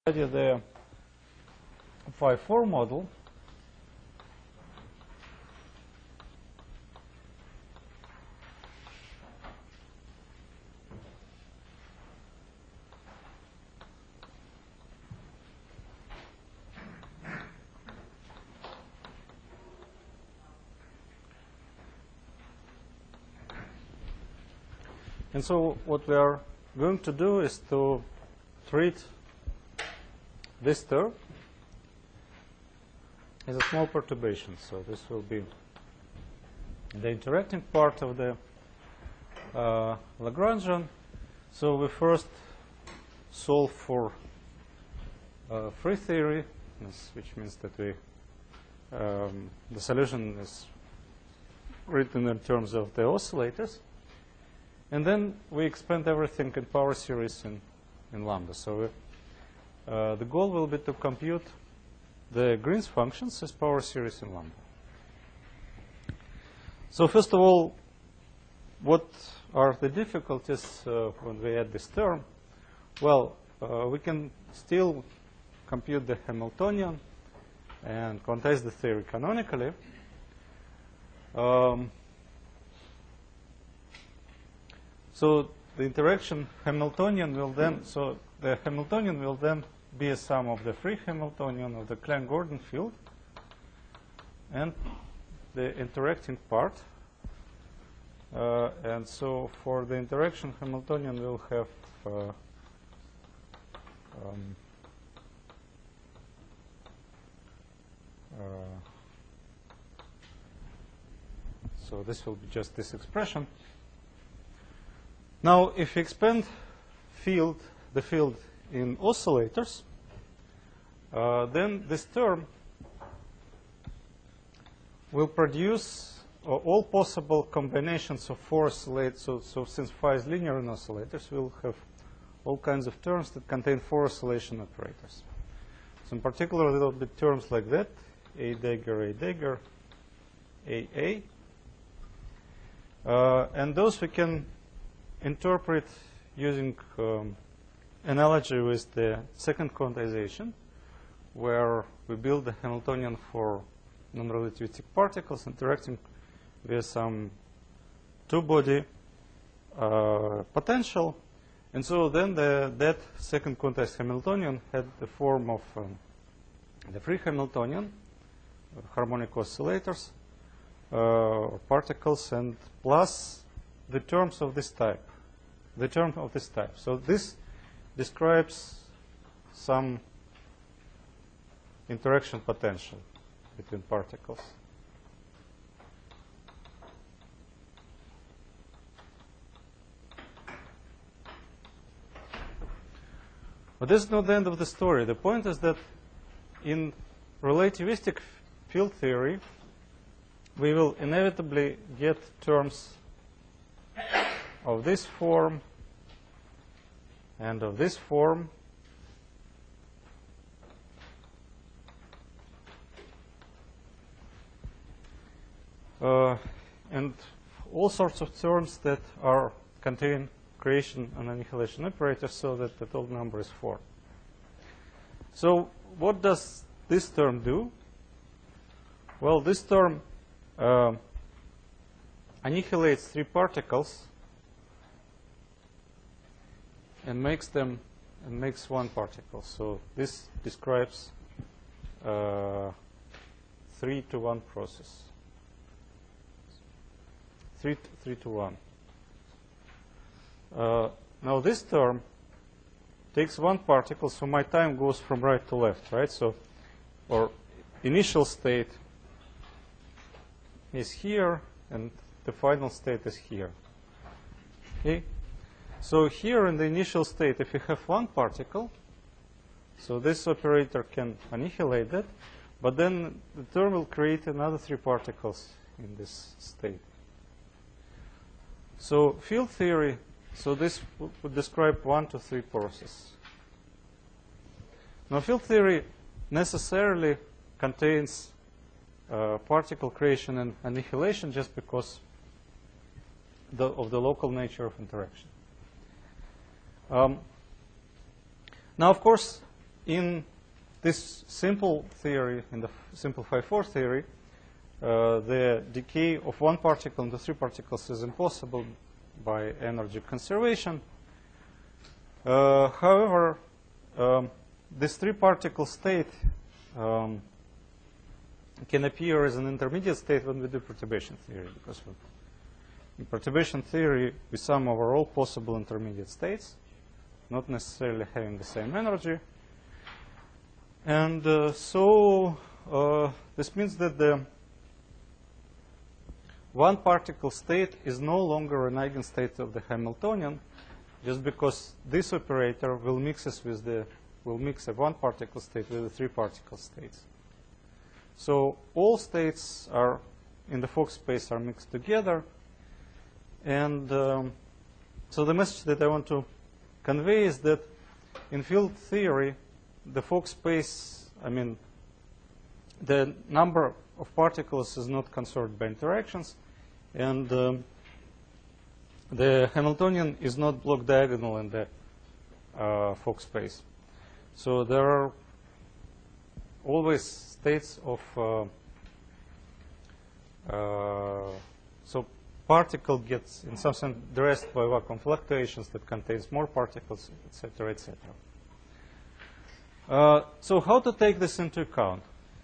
study the phi-4 model. And so what we are going to do is to treat this term as a small perturbation. So this will be the interacting part of the Lagrangian. So we first solve for free theory, which means that we the solution is written in terms of the oscillators. And then we expand everything in power series in lambda. So the goal will be to compute the Green's functions as power series in lambda. So first of all, what are the difficulties when we add this term? Well, we can still compute the Hamiltonian and quantize the theory canonically. So the interaction Hamiltonian will then, so the Hamiltonian will then be a sum of the free Hamiltonian of the Klein-Gordon field and the interacting part. And so for the interaction Hamiltonian, we'll have so this will be just this expression. Now, if we expand the field in oscillators, then this term will produce all possible combinations of four oscillators. So since phi is linear in oscillators, we'll have all kinds of terms that contain four oscillation operators. So in particular, there will be terms like that, A dagger, AA. And those we can interpret using analogy with the second quantization, where we build the Hamiltonian for non-relativistic particles interacting with some two-body potential. And so then that second quantized Hamiltonian had the form of the free Hamiltonian, harmonic oscillators, or particles, and plus the terms of this type. The term of this type. So this describes some interaction potential between particles. But this is not the end of the story. The point is that in relativistic field theory, we will inevitably get terms of this form and of this form. And all sorts of terms that contain creation and annihilation operators, so that the total number is 4. So what does this term do? Well, this term annihilates three particles and makes one particle. So this describes 3-to-1 process. 3-to-1. Now this term takes one particle, so my time goes from right to left, right? So our initial state is here, and the final state is here. Okay? So here in the initial state, if you have one particle, so this operator can annihilate that, but then the term will create another three particles in this state. So field theory, so this would describe 1 to 3 process. Now field theory necessarily contains particle creation and annihilation just because of the local nature of interaction. Now, of course, in this simple theory, in the simple phi-4 theory, the decay of one particle into three particles is impossible by energy conservation. However, this three-particle state can appear as an intermediate state when we do perturbation theory, because in perturbation theory we sum over all possible intermediate states, not necessarily having the same energy. And so this means that the one particle state is no longer an eigenstate of the Hamiltonian, just because this operator will mix a one particle state with the three particle states. So all states are in the Fock space are mixed together, and so the message that I want to convey is that in field theory, the Fock space, I mean, the number of particles is not conserved by interactions, and the Hamiltonian is not block diagonal in the Fock space. So there are always states of so particle gets in some sense dressed by vacuum fluctuations that contains more particles, etc., etc. So how to take this into account?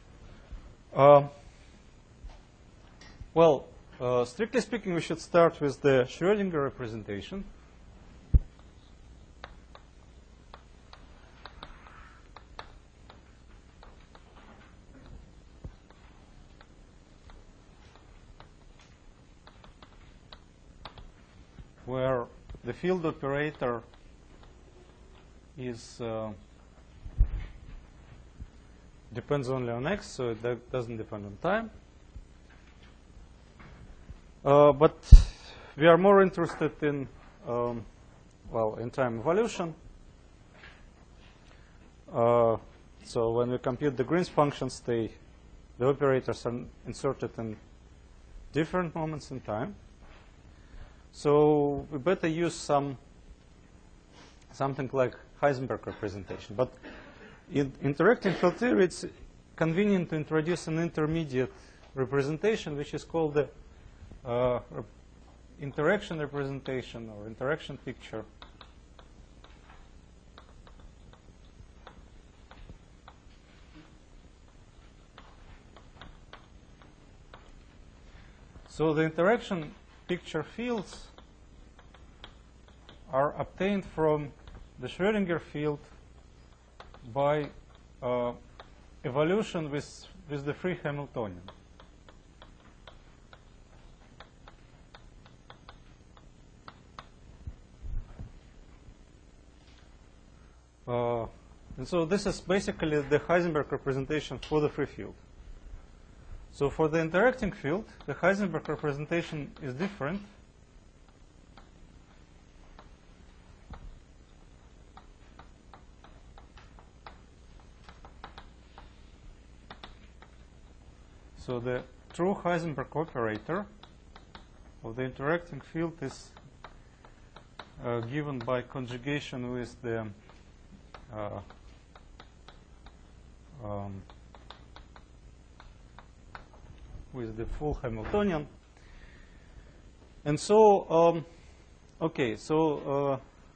Well, strictly speaking, we should start with the Schrödinger representation. Where the field operator is depends only on x, so it doesn't depend on time. But we are more interested in, well, in time evolution. So when we compute the Green's functions, the operators are inserted in different moments in time. So we better use something like Heisenberg representation. But in interacting field theory, it's convenient to introduce an intermediate representation, which is called the interaction representation or interaction picture. So the interaction picture fields are obtained from the Schrödinger field by evolution with the free Hamiltonian. And so this is basically the Heisenberg representation for the free field. So for the interacting field, the Heisenberg representation is different. So the true Heisenberg operator of the interacting field is given by conjugation with the full Hamiltonian. And so, okay, so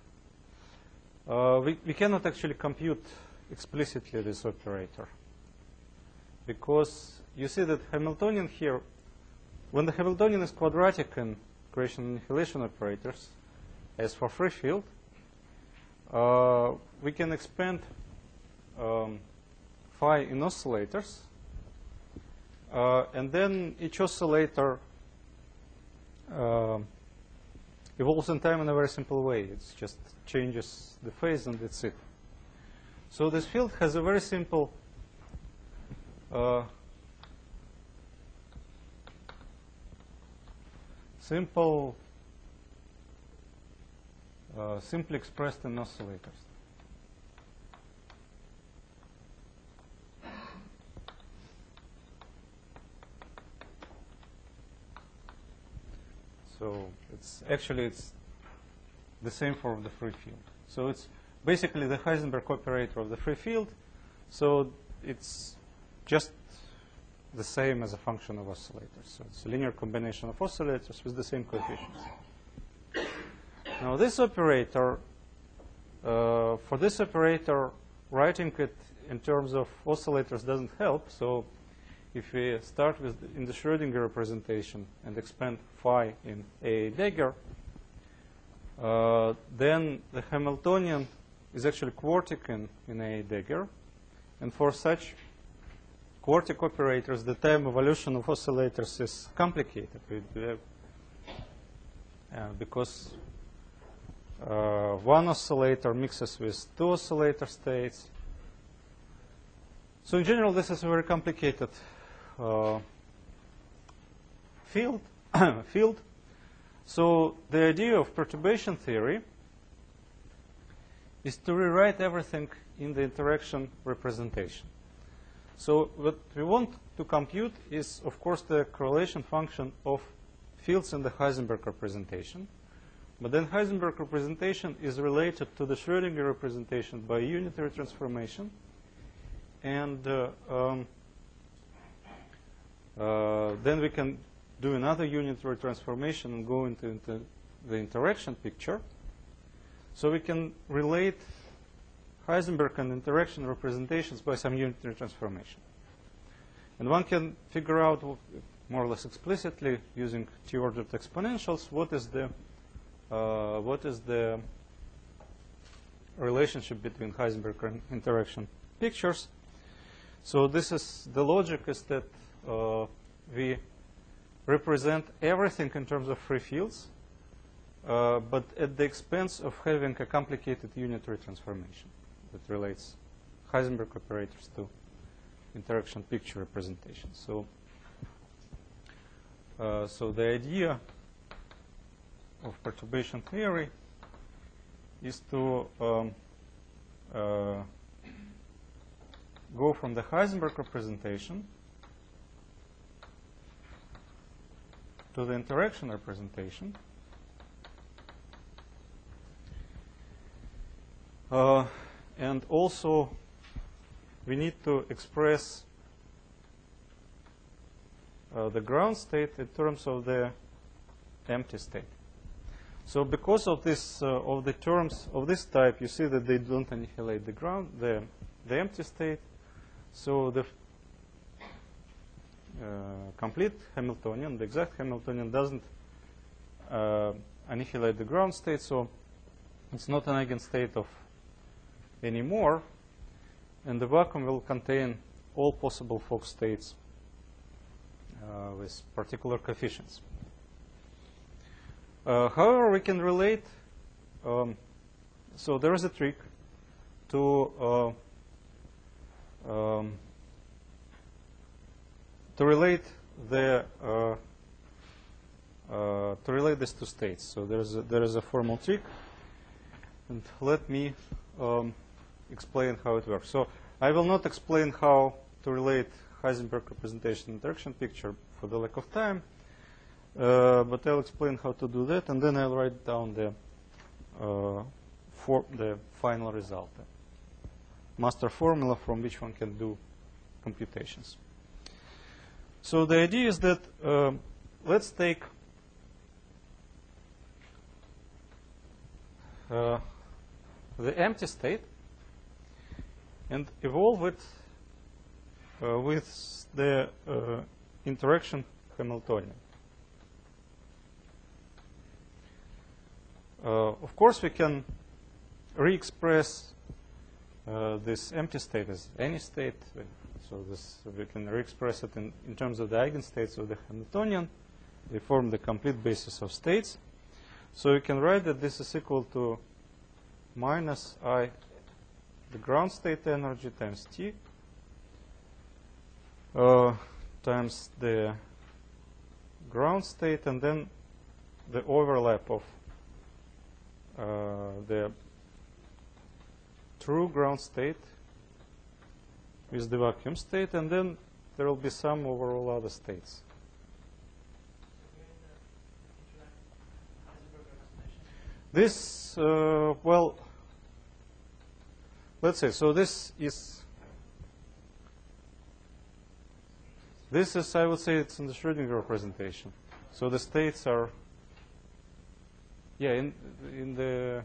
we cannot actually compute explicitly this operator, because you see that Hamiltonian here, when the Hamiltonian is quadratic in creation and annihilation operators, as for free field, we can expand phi in oscillators, and then each oscillator evolves in time in a very simple way. It just changes the phase and that's it. So this field has a very simple simply expressed in oscillators. So it's the same for the free field. So it's basically the Heisenberg operator of the free field. So it's just the same as a function of oscillators. So it's a linear combination of oscillators with the same coefficients. Now this operator, for this operator, writing it in terms of oscillators doesn't help. So if we start with in the Schrödinger representation and expand phi in a dagger, then the Hamiltonian is actually quartic in a dagger. And for such quartic operators, the time evolution of oscillators is complicated because one oscillator mixes with two oscillator states. So in general, this is a very complicated field. So the idea of perturbation theory is to rewrite everything in the interaction representation. So what we want to compute is, of course, the correlation function of fields in the Heisenberg representation. But then Heisenberg representation is related to the Schrödinger representation by unitary transformation. And then we can do another unitary transformation and go into the interaction picture. So we can relate Heisenberg and interaction representations by some unitary transformation. And one can figure out more or less explicitly using T-ordered exponentials what is the relationship between Heisenberg and interaction pictures. So this is the logic is that we represent everything in terms of free fields, but at the expense of having a complicated unitary transformation that relates Heisenberg operators to interaction picture representation. So, so the idea of perturbation theory is to go from the Heisenberg representation to the interaction representation. And also, we need to express the ground state in terms of the empty state. So because of this, of the terms of this type, you see that they don't annihilate the ground, the empty state. So the complete Hamiltonian, the exact Hamiltonian, doesn't annihilate the ground state, so it's not an eigenstate of anymore, and the vacuum will contain all possible Fock states with particular coefficients. However, we can relate, so there is a trick to relate these two states. So there is a formal trick, and let me explain how it works. So I will not explain how to relate Heisenberg representation interaction picture for the lack of time, but I'll explain how to do that, and then I'll write down the final result, the master formula from which one can do computations. So the idea is that let's take the empty state and evolve it with the interaction Hamiltonian. Of course, we can re-express this empty state as any state. So we can re-express it in terms of the eigenstates of the Hamiltonian. They form the complete basis of states. So you can write that this is equal to minus I, the ground state energy, times T, times the ground state, and then the overlap of the true ground state with the vacuum state, and then there will be sum over all other states. This, well, let's say, so this is, I would say, it's in the Schrödinger representation. So the states are, yeah, in the,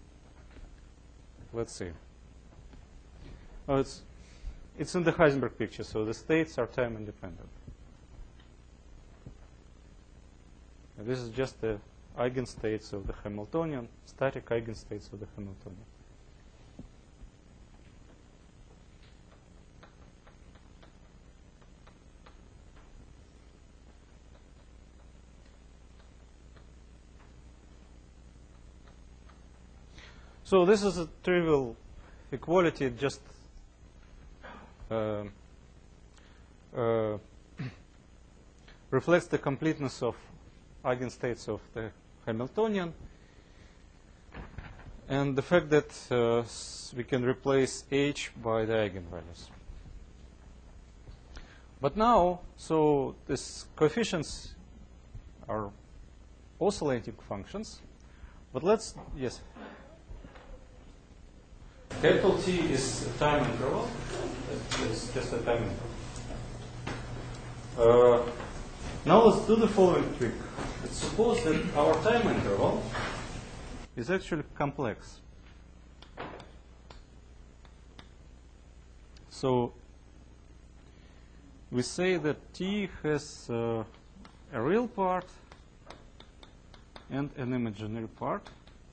let's see. Oh, it's in the Heisenberg picture, so the states are time independent. And this is just the eigenstates of the Hamiltonian, static eigenstates of the Hamiltonian. So this is a trivial equality. It just reflects the completeness of eigenstates of the Hamiltonian, and the fact that we can replace H by the eigenvalues. But now, so these coefficients are oscillating functions. But let's, yes. Capital T is a time interval. It's just a time interval. Now let's do the following trick. Let's suppose that our time interval is actually complex. So we say that T has a real part and an imaginary part.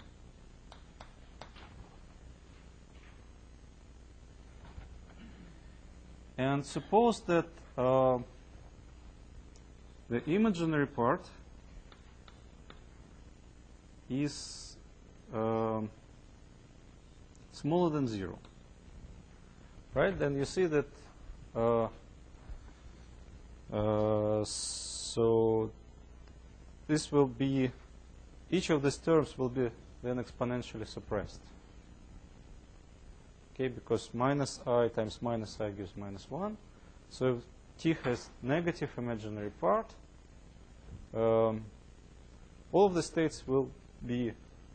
And suppose that the imaginary part is smaller than 0. Right? Then you see that so this will be, each of these terms will be then exponentially suppressed. Okay, because minus I times minus I gives minus 1. So if T has negative imaginary part, all of the states will be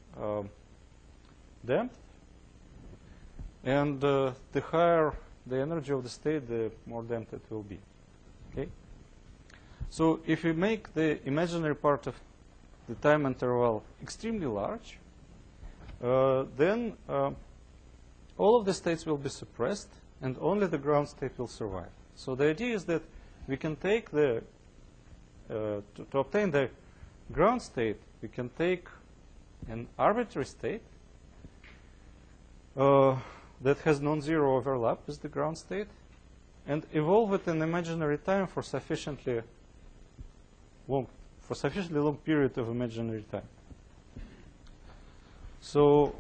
damped. And the higher the energy of the state, the more damped it will be. Okay? So if we make the imaginary part of the time interval extremely large, then all of the states will be suppressed, and only the ground state will survive. So the idea is that we can take the, to obtain the ground state, we can take an arbitrary state that has non-zero overlap with the ground state, and evolve it in imaginary time for sufficiently long period of imaginary time. So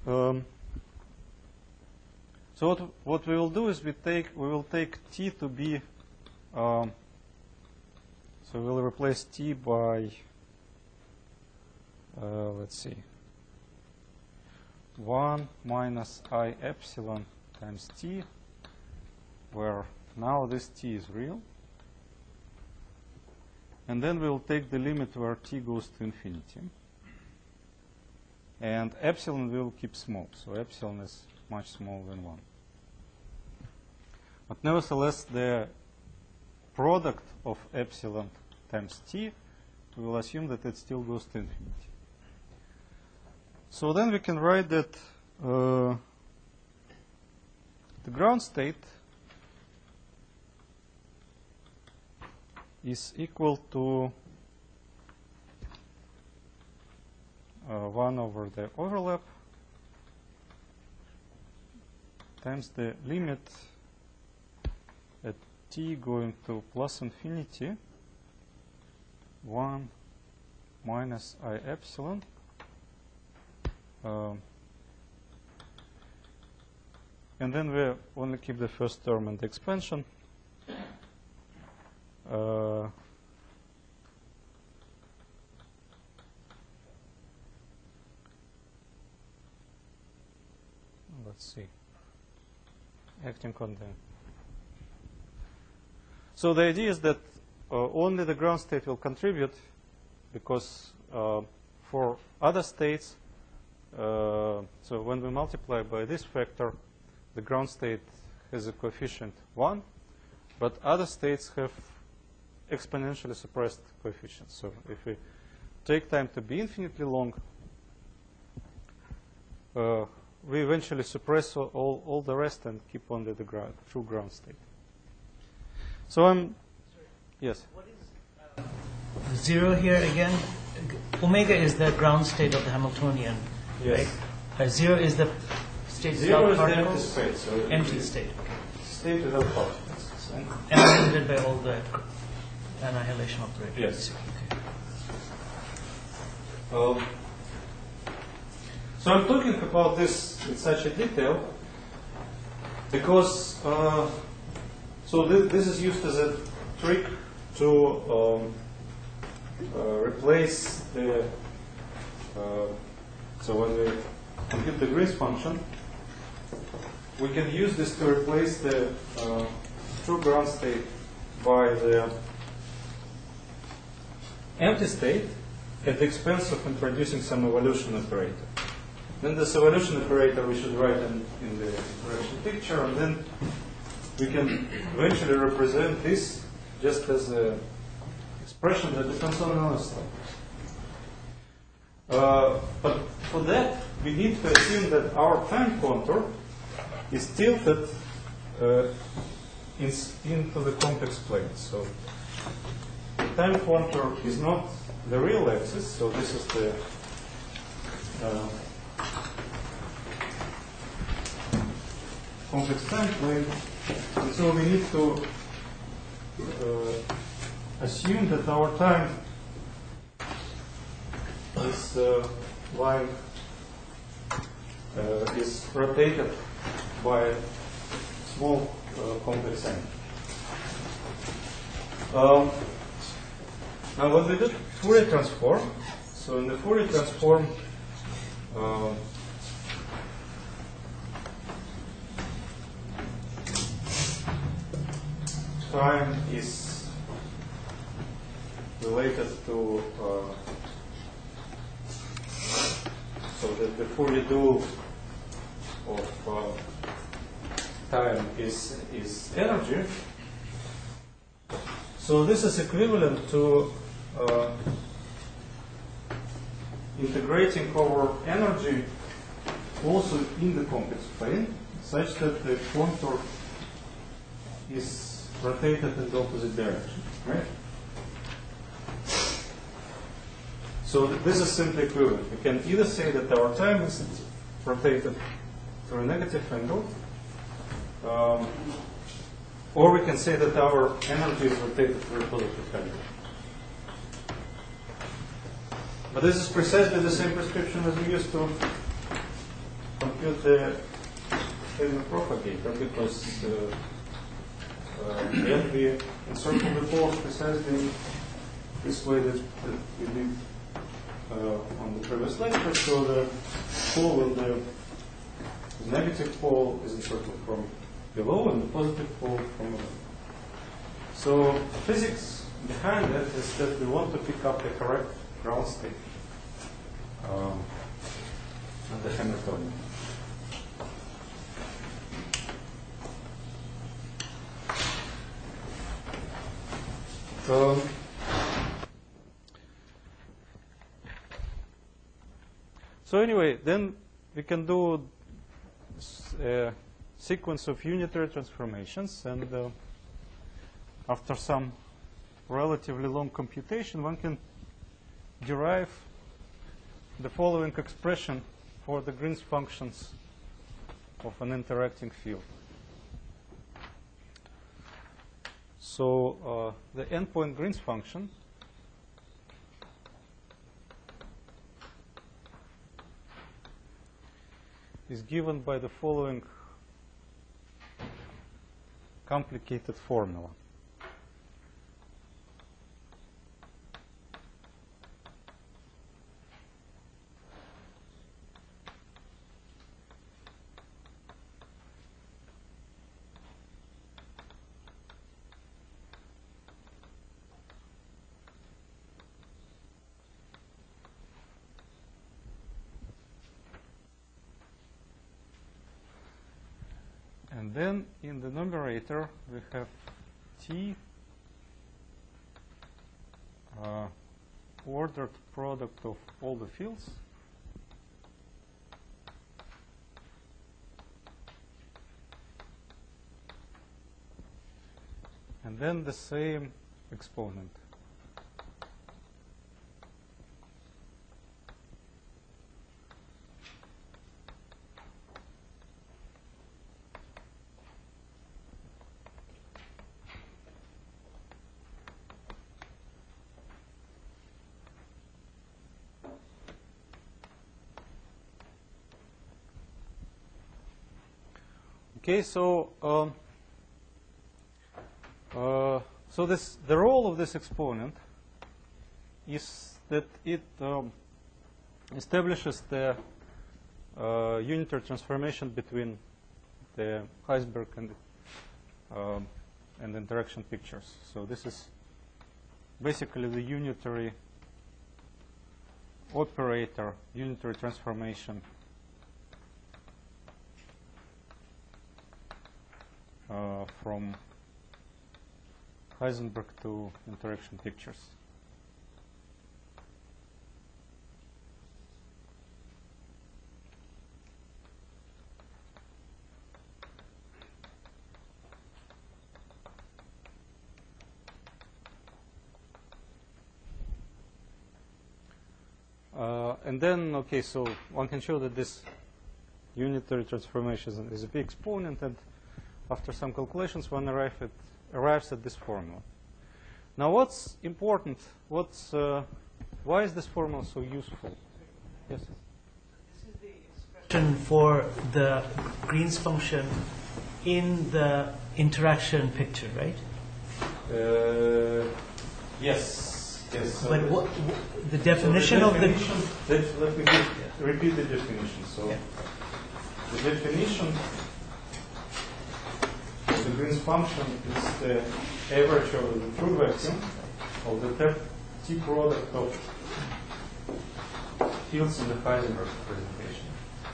so what we will do is we will take T to be, so we'll replace T by, let's see, 1 minus I epsilon times T, where now this T is real. And then we'll take the limit where T goes to infinity. And epsilon will keep small, so epsilon is much smaller than 1. But nevertheless, the product of epsilon times T, we will assume that it still goes to infinity. So then we can write that the ground state is equal to 1 over the overlap times the limit at T going to plus infinity 1 minus I epsilon and then we only keep the first term and the expansion. Let's see. Acting on the. So the idea is that only the ground state will contribute, because for other states, so when we multiply by this factor, the ground state has a coefficient 1, but other states have exponentially suppressed coefficients. So if we take time to be infinitely long, we eventually suppress all the rest and keep only the true ground state. So yes? What is 0 here again? Omega is the ground state of the Hamiltonian, Yes. right? 0 is the state 0 is without the empty particles? state. So Empty state. State without particles. Annihilated by all the annihilation operators. Yes. Okay. So I'm talking about this in such a detail because this is used as a trick to replace the so when we compute the Green's function, we can use this to replace the true ground state by the empty state at the expense of introducing some evolution operator. Then this evolution operator we should write in the interaction picture, and then we can eventually represent this just as an expression that depends on another state. But for that, we need to assume that our time contour is tilted into the complex plane. So the time contour is not the real axis, so this is the complex time plane. And so we need to assume that our time is lying is rotated by a small complex n. Now when we do Fourier transform, so in the Fourier transform, time is related to so that the Fourier dual of time is energy. So this is equivalent to integrating over energy also in the complex plane, such that the contour is rotated in the opposite direction, right? So this is simply equivalent. We can either say that our time is rotated through a negative angle, or we can say that our energy is rotated through a positive angle. But this is precisely the same prescription as we used to compute the Feynman propagator, because then we encircle the poles precisely this way that we did on the previous lecture. So the pole with the negative pole is encircled from below and the positive pole from above. So physics behind that is that we want to pick up the correct ground state of the Hamiltonian. So anyway, then we can do a sequence of unitary transformations, and after some relatively long computation, one can derive the following expression for the Green's functions of an interacting field. So the endpoint Green's function is given by the following complicated formula. And then in the numerator, we have T ordered product of all the fields. And then the same exponent. Okay, so the role of this exponent is that it establishes the unitary transformation between the Heisenberg and interaction pictures. So this is basically the unitary operator, unitary transformation from Heisenberg to interaction pictures. And then, okay, so one can show that this unitary transformation is a big exponent, and after some calculations, one arrives at this formula. Now, what's important? Why is this formula so useful? Yes? This is the expression for the Green's function in the interaction picture, right? Yes. Yes. But what the definition of the... Let me repeat the definition. So, yeah. The definition of the Green's function is the average of the true vacuum of the T product of fields in the Heisenberg presentation.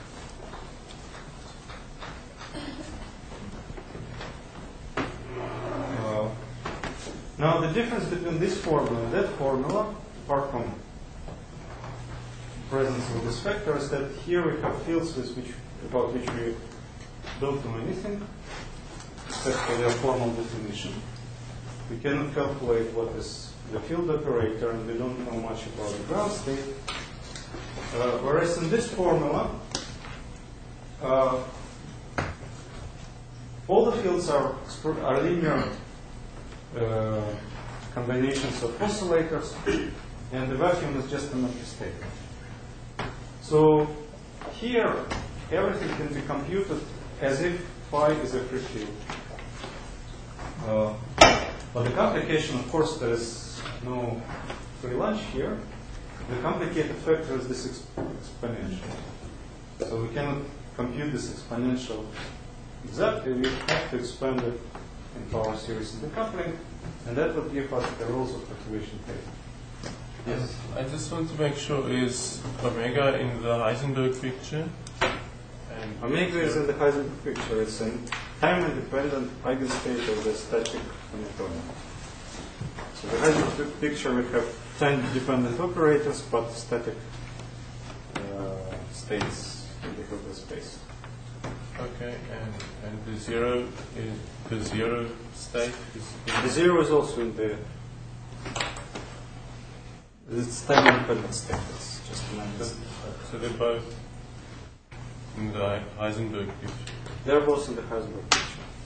Now, the difference between this formula and that formula, apart from presence of this factor, is that here we have fields about which we don't know anything, except for their formal definition. We cannot calculate what is the field operator, and we don't know much about the ground state. Whereas in this formula, all the fields are linear combinations of oscillators, and the vacuum is just an empty state. So here, everything can be computed as if phi is a free field. But the complication, of course, there is no free lunch here. The complicated factor is this exponential. So we cannot compute this exponential exactly. We have to expand it in power series decoupling, and that would give us the rules of perturbation theory. Yes, I just want to make sure, is omega in the Heisenberg picture? And Omega is in the Heisenberg picture. It's a time-independent eigenstate of the static Hamiltonian. So the Heisenberg picture, we have time-dependent operators, but static states in the Hilbert space. Okay, and the zero state is The zero is also in the it's time-independent state. It's just an empty. so they're both in the Heisenberg picture. They're both in the Heisenberg picture.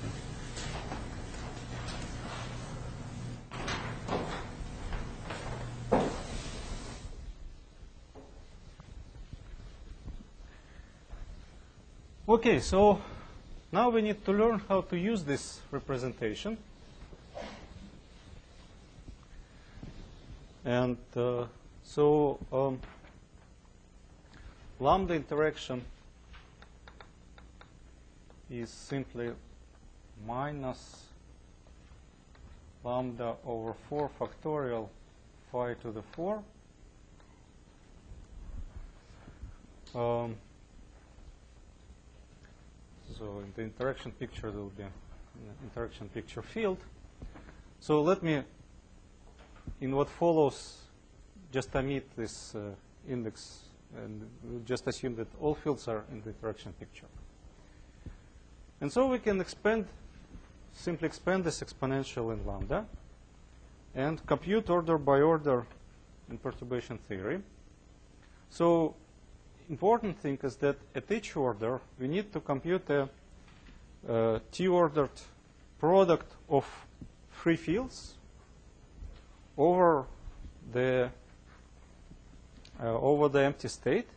Okay, so now we need to learn how to use this representation. And lambda interaction is simply minus lambda over 4 factorial phi to the 4. So in the interaction picture, there will be an interaction picture field. So let me, in what follows, just omit this index, and we'll just assume that all fields are in the interaction picture. And so we can simply expand this exponential in lambda and compute order by order in perturbation theory. So important thing is that at each order, we need to compute a T-ordered product of free fields over the empty state,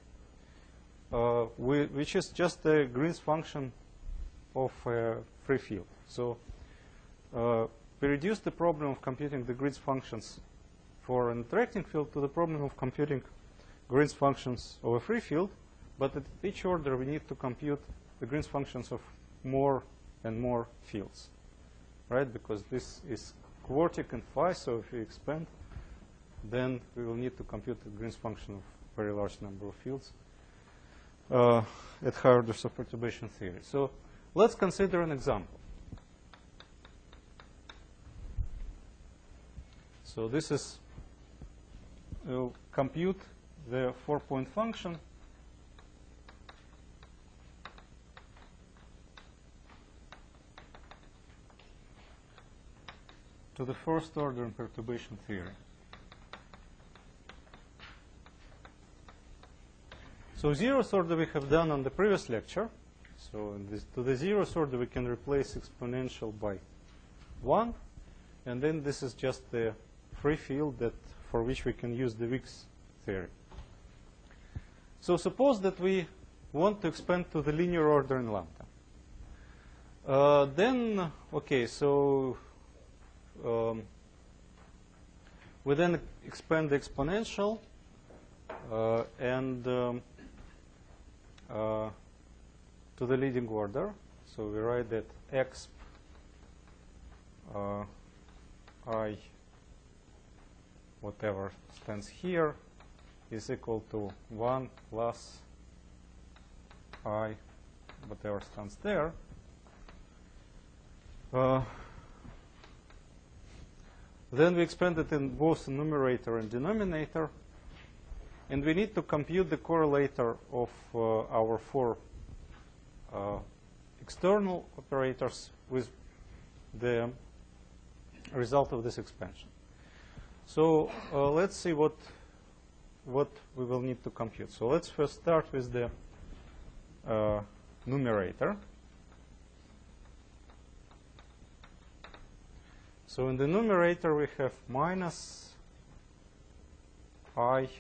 which is just a Green's function of a free field. So we reduce the problem of computing the Green's functions for an interacting field to the problem of computing Green's functions of a free field, but at each order we need to compute the Green's functions of more and more fields, right? Because this is quartic and phi, so if we expand, then we will need to compute the Green's function of a very large number of fields at higher orders of perturbation theory. So let's consider an example. So this is, we'll compute the 4-point function to the first order in perturbation theory. So zeroth order we have done on the previous lecture. So to the zeroth order we can replace exponential by 1, and then this is just the free field for which we can use the Wick's theory. So suppose that we want to expand to the linear order in lambda. Then, okay, so we then expand the exponential and to the leading order. So we write that exp I whatever stands here is equal to 1 plus I whatever stands there. Then we expand it in both numerator and denominator, and we need to compute the correlator of our 4 external operators with the result of this expansion. So let's see what we will need to compute. So let's first start with the numerator. So in the numerator we have minus I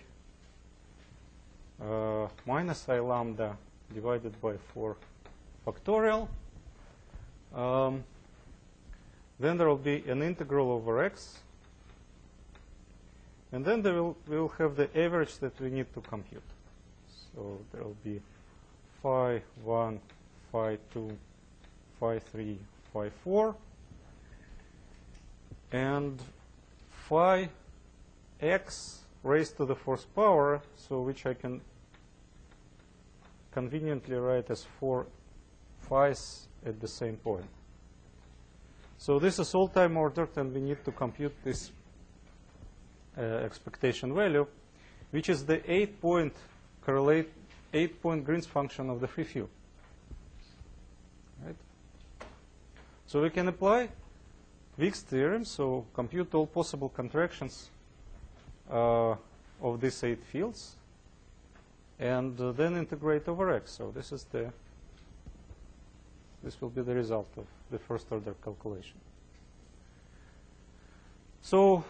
lambda divided by 4 factorial. Then there will be an integral over x. And then we will have the average that we need to compute. So there will be phi 1, phi 2, phi 3, phi 4. And phi x raised to the 4th power, so which I can conveniently write as 4 phi's at the same point. So this is all time ordered, and we need to compute this expectation value, which is the 8-point Green's function of the free field. Right? So we can apply Wick's theorem, so compute all possible contractions of these 8 fields, and then integrate over x. So this will be the result of the first order calculation. So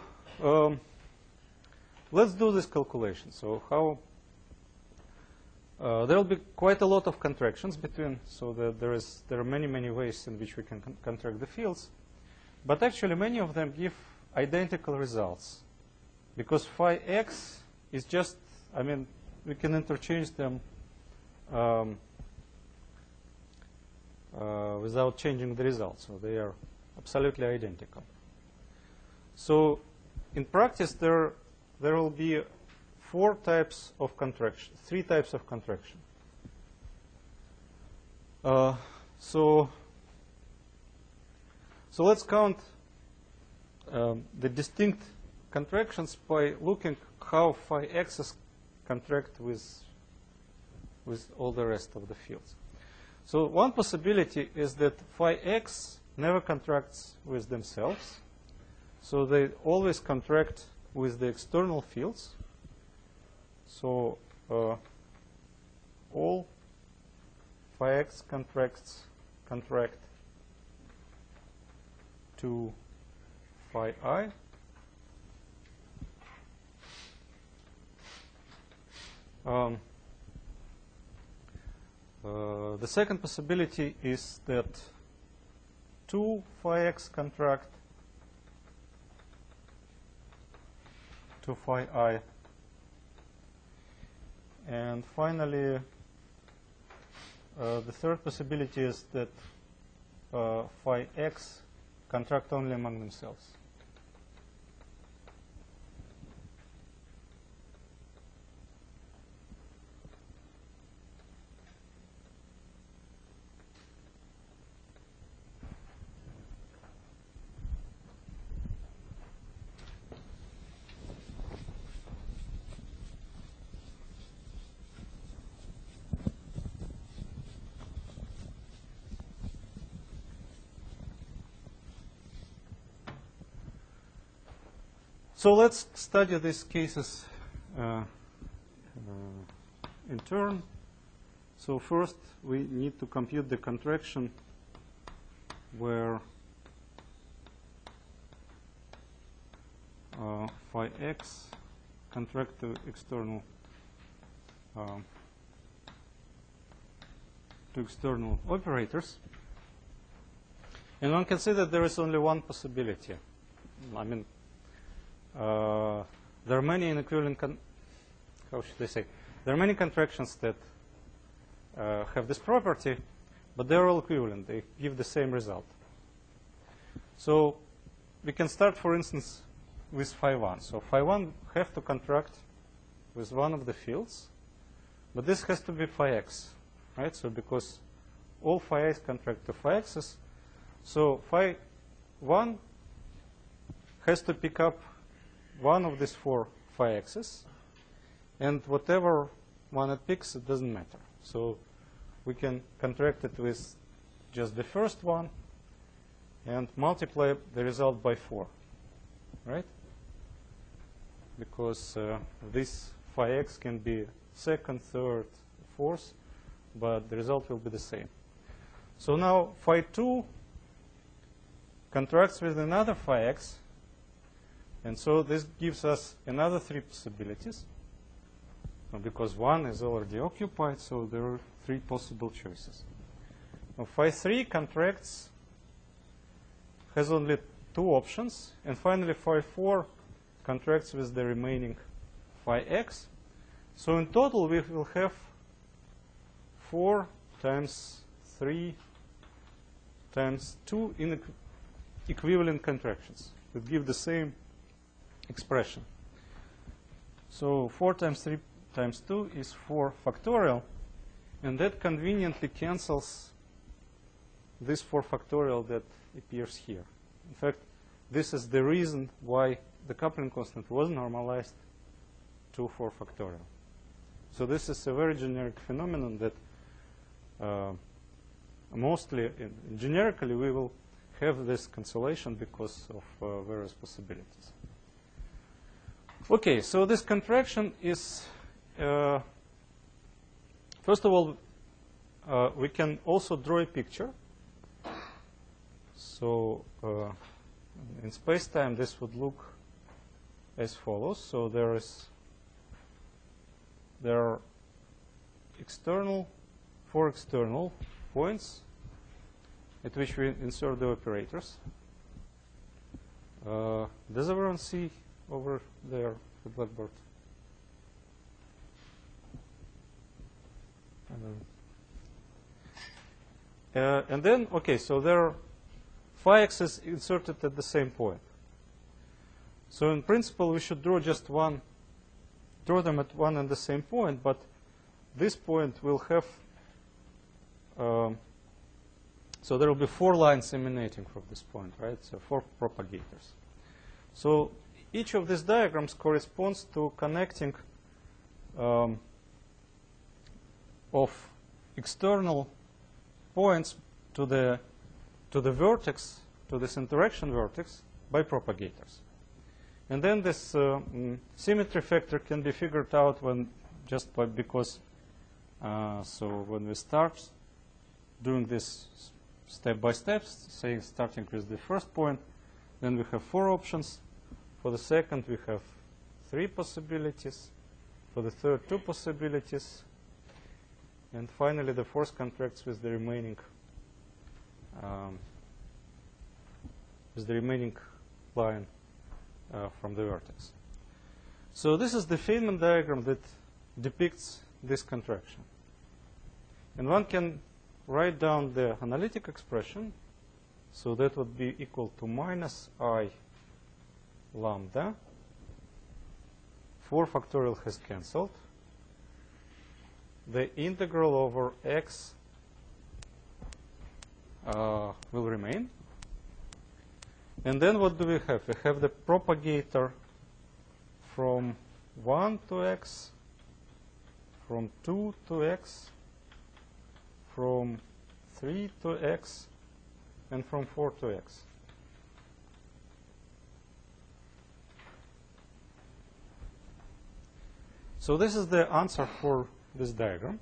let's do this calculation. So how there will be quite a lot of contractions between. So there are many ways in which we can contract the fields, but actually many of them give identical results, because phi x is just, I mean, we can interchange them without changing the results. So they are absolutely identical. So in practice, there will be 3 types of contraction. So let's count the distinct contractions by looking how phi x's contract with all the rest of the fields. So one possibility is that phi x never contracts with themselves. So they always contract with the external fields. So all phi x contract to phi I. The second possibility is that 2 phi x contract to phi I. And finally, the third possibility is that phi x contract only among themselves. So let's study these cases in turn. So first, we need to compute the contraction where phi x contract to external operators. And one can see that there is only one possibility. I mean, there are many inequivalent, how should I say? There are many contractions that have this property, but they're all equivalent. They give the same result. So we can start, for instance, with phi 1. So phi 1 have to contract with one of the fields, but this has to be phi x, right? So because all phi x contract to phi x's, so phi 1 has to pick up one of these 4 phi x's, and whatever one it picks, it doesn't matter. So we can contract it with just the first one and multiply the result by 4, right? Because this phi x can be second, third, fourth, but the result will be the same. So now phi 2 contracts with another phi x, and so this gives us another 3 possibilities. Because 1 is already occupied, so there are 3 possible choices. Now, phi 3 contracts, has only 2 options, and finally phi 4 contracts with the remaining phi x. So in total, we will have 4 times 3 times 2 equivalent contractions that give the same expression. So 4 times 3 times 2 is 4 factorial, and that conveniently cancels this 4 factorial that appears here. In fact, this is the reason why the coupling constant was normalized to 4 factorial. So this is a very generic phenomenon that mostly, generically, we will have this cancellation because of various possibilities. Okay, so this contraction is, first of all, we can also draw a picture. So in space-time, this would look as follows. So there are 4 external points at which we insert the operators. Does everyone see over there the blackboard? And then, okay, so there are phi x is inserted at the same point. So in principle, we should draw just one, draw them at one and the same point, but this point will have So there will be 4 lines emanating from this point, right? So 4 propagators. So each of these diagrams corresponds to connecting of external points to the vertex, to this interaction vertex, by propagators. And then this symmetry factor can be figured out when just by because so when we start doing this step by step, saying starting with the first point, then we have 4 options. For the second, we have 3 possibilities. For the third, 2 possibilities. And finally, the fourth contracts with the remaining line from the vertex. So this is the Feynman diagram that depicts this contraction. And one can write down the analytic expression. So that would be equal to minus I lambda. 4 factorial has cancelled. The integral over x will remain. And then what do we have? We have the propagator from 1 to x, from 2 to x, from 3 to x, and from 4 to x. So this is the answer for this diagram.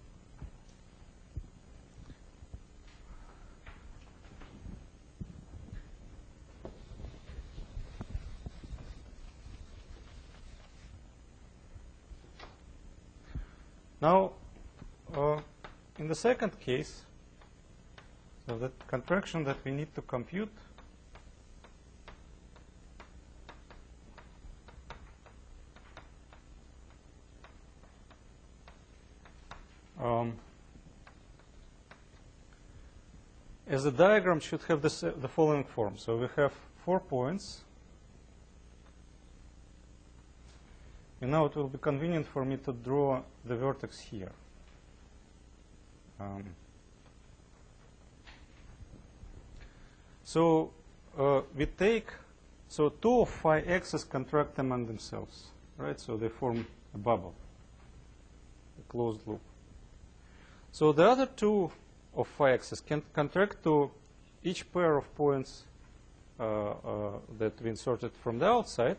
Now, in the second case, so the contraction that we need to compute as a diagram should have the following form. So we have 4 points. And now it will be convenient for me to draw the vertex here. So we take, so 2 of phi x's contract among themselves, right? So they form a bubble, a closed loop. So the other 2 of phi x's can contract to each pair of points that we inserted from the outside.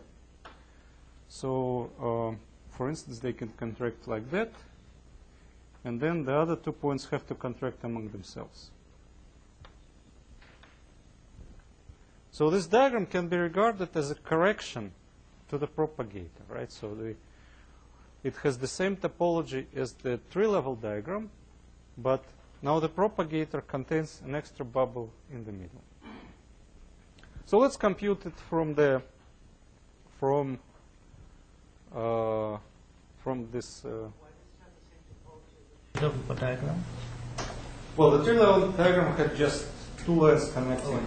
So, for instance, they can contract like that, and then the other 2 points have to contract among themselves. So this diagram can be regarded as a correction to the propagator, right? So it has the same topology as the tree-level diagram, but now the propagator contains an extra bubble in the middle. So let's compute it from this. Diagram. Well, the tree-level diagram had just 2 lines connecting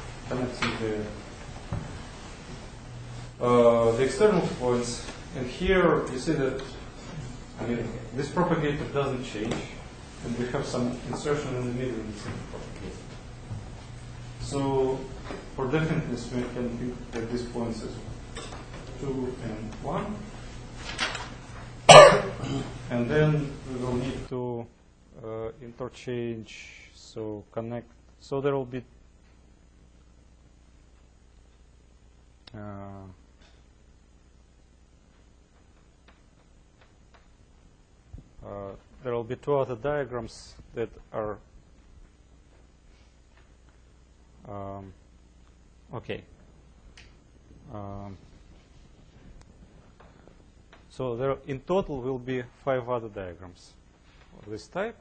the external points, and here you see that this propagator doesn't change, and we have some insertion in the middle in the same propagator. So for definiteness, we can think that these points as 2 and 1. And then we will need to interchange, so connect. So there will be there will be 2 other diagrams that are okay. So there, in total, will be 5 other diagrams of this type.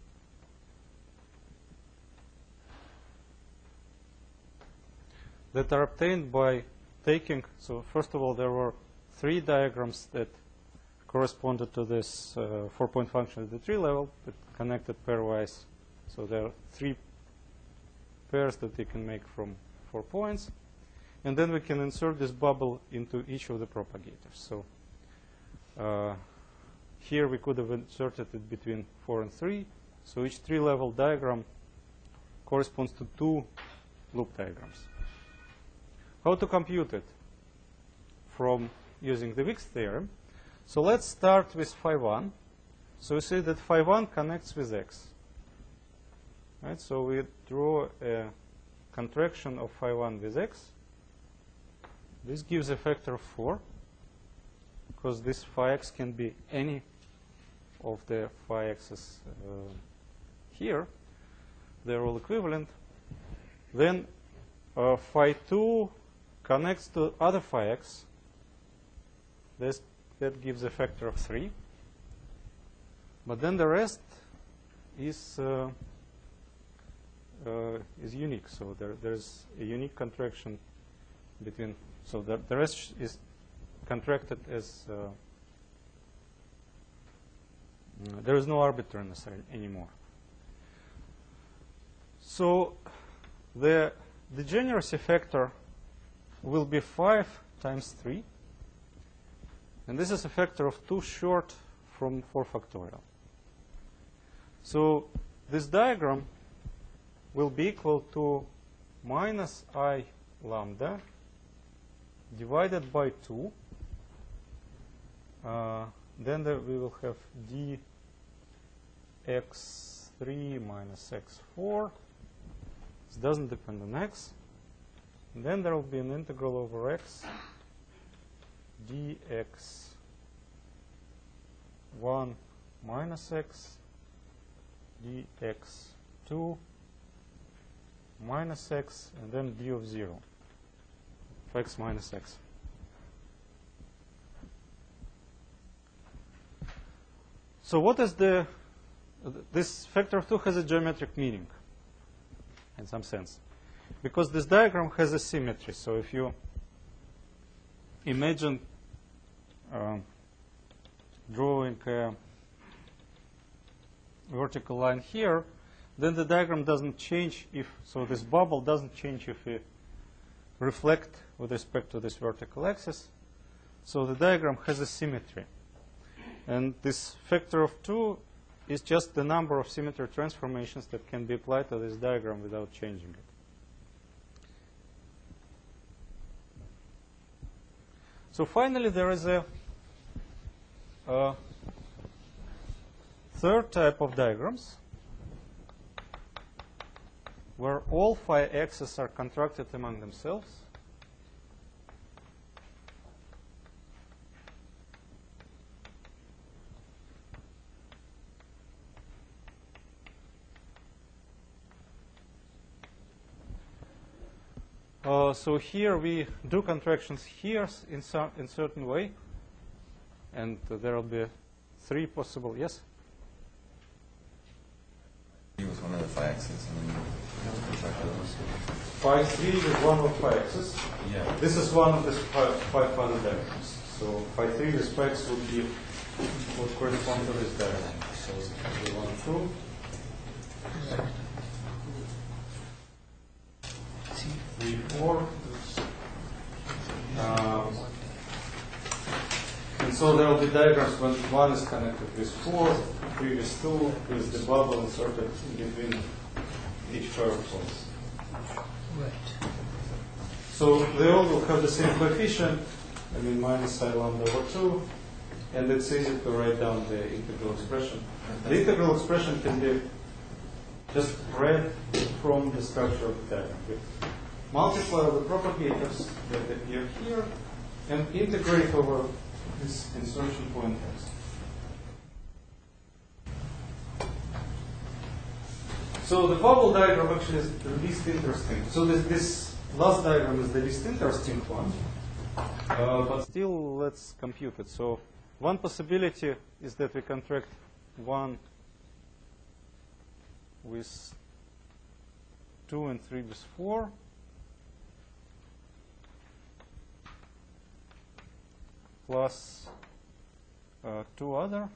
That are obtained by taking, so first of all, there were 3 diagrams that corresponded to this 4-point function at the tree level, that connected pairwise. So there are 3 pairs that we can make from 4 points. And then we can insert this bubble into each of the propagators. So here we could have inserted it between 4 and 3. So each tree-level diagram corresponds to 2 loop diagrams. How to compute it from using the Wick's theorem? So let's start with phi 1. So we see that phi 1 connects with x. Right? So we draw a contraction of phi 1 with x. This gives a factor of 4, because this phi x can be any of the phi x's here. They're all equivalent. Then phi 2 connects to other phi x. That gives a factor of 3. But then the rest is unique. So there's a unique contraction between. So the rest is contracted as there is no arbitrariness anymore. So the degeneracy factor will be 5 times 3. And this is a factor of 2 short from 4 factorial. So this diagram will be equal to minus I lambda divided by 2. Then we will have dx3 minus x4. This doesn't depend on x. And then there will be an integral over x dx1 minus x dx2 minus x, and then d of 0 of x minus x. So what is this factor of 2 has a geometric meaning in some sense, because this diagram has a symmetry. So if you imagine drawing a vertical line here, then the diagram doesn't change so this bubble doesn't change if we reflect with respect to this vertical axis. So the diagram has a symmetry. And this factor of 2 is just the number of symmetry transformations that can be applied to this diagram without changing it. So finally, there is a third type of diagrams where all phi x's are contracted among themselves. So here we do contractions here in certain way, and there will be 3 possible. Yes. Was one of the phi x's, and then Phi 3 is one of phi x's. Yeah. This is one of the 5 other diagrams. So phi 3 with phi x would correspond to this diagram. So 1, 2. Three, 4. And so there will be diagrams when 1 is connected with 4, 3 with 2, with the bubble inserted in between each pair of poles. Right. So they all will have the same coefficient, I mean minus I lambda over 2, and it's easy to write down the integral expression. The integral expression can be just read from the structure of the diagram. Multiply the propagators that appear here and integrate over this insertion point x. So the bubble diagram actually is the least interesting. So this last diagram is the least interesting one. But still, let's compute it. So one possibility is that we contract 1 with 2 and 3 with 4. Plus 2 other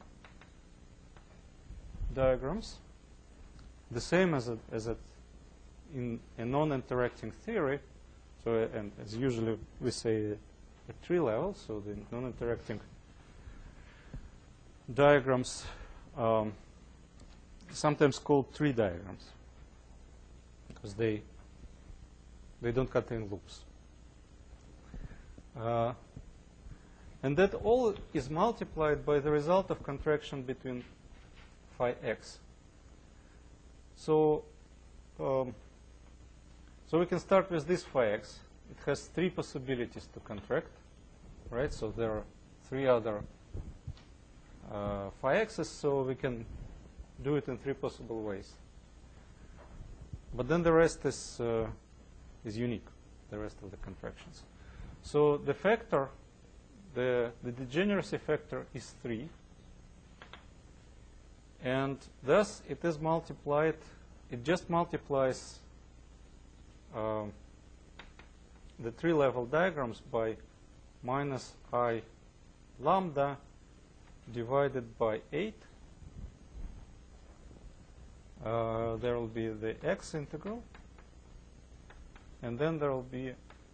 diagrams, the same as in a non-interacting theory. So, and as usually we say at 3 levels, so the non-interacting diagrams, sometimes called tree diagrams. because they don't contain loops. And that all is multiplied by the result of contraction between phi x. So we can start with this phi x. It has 3 possibilities to contract, right? So there are 3 other phi x's, so we can do it in 3 possible ways. But then the rest is unique, the rest of the contractions. So the factor, the degeneracy factor is 3. And thus it is multiplied, it just multiplies the 3-level diagrams by minus I lambda divided by 8. There will be the x integral, and then there will be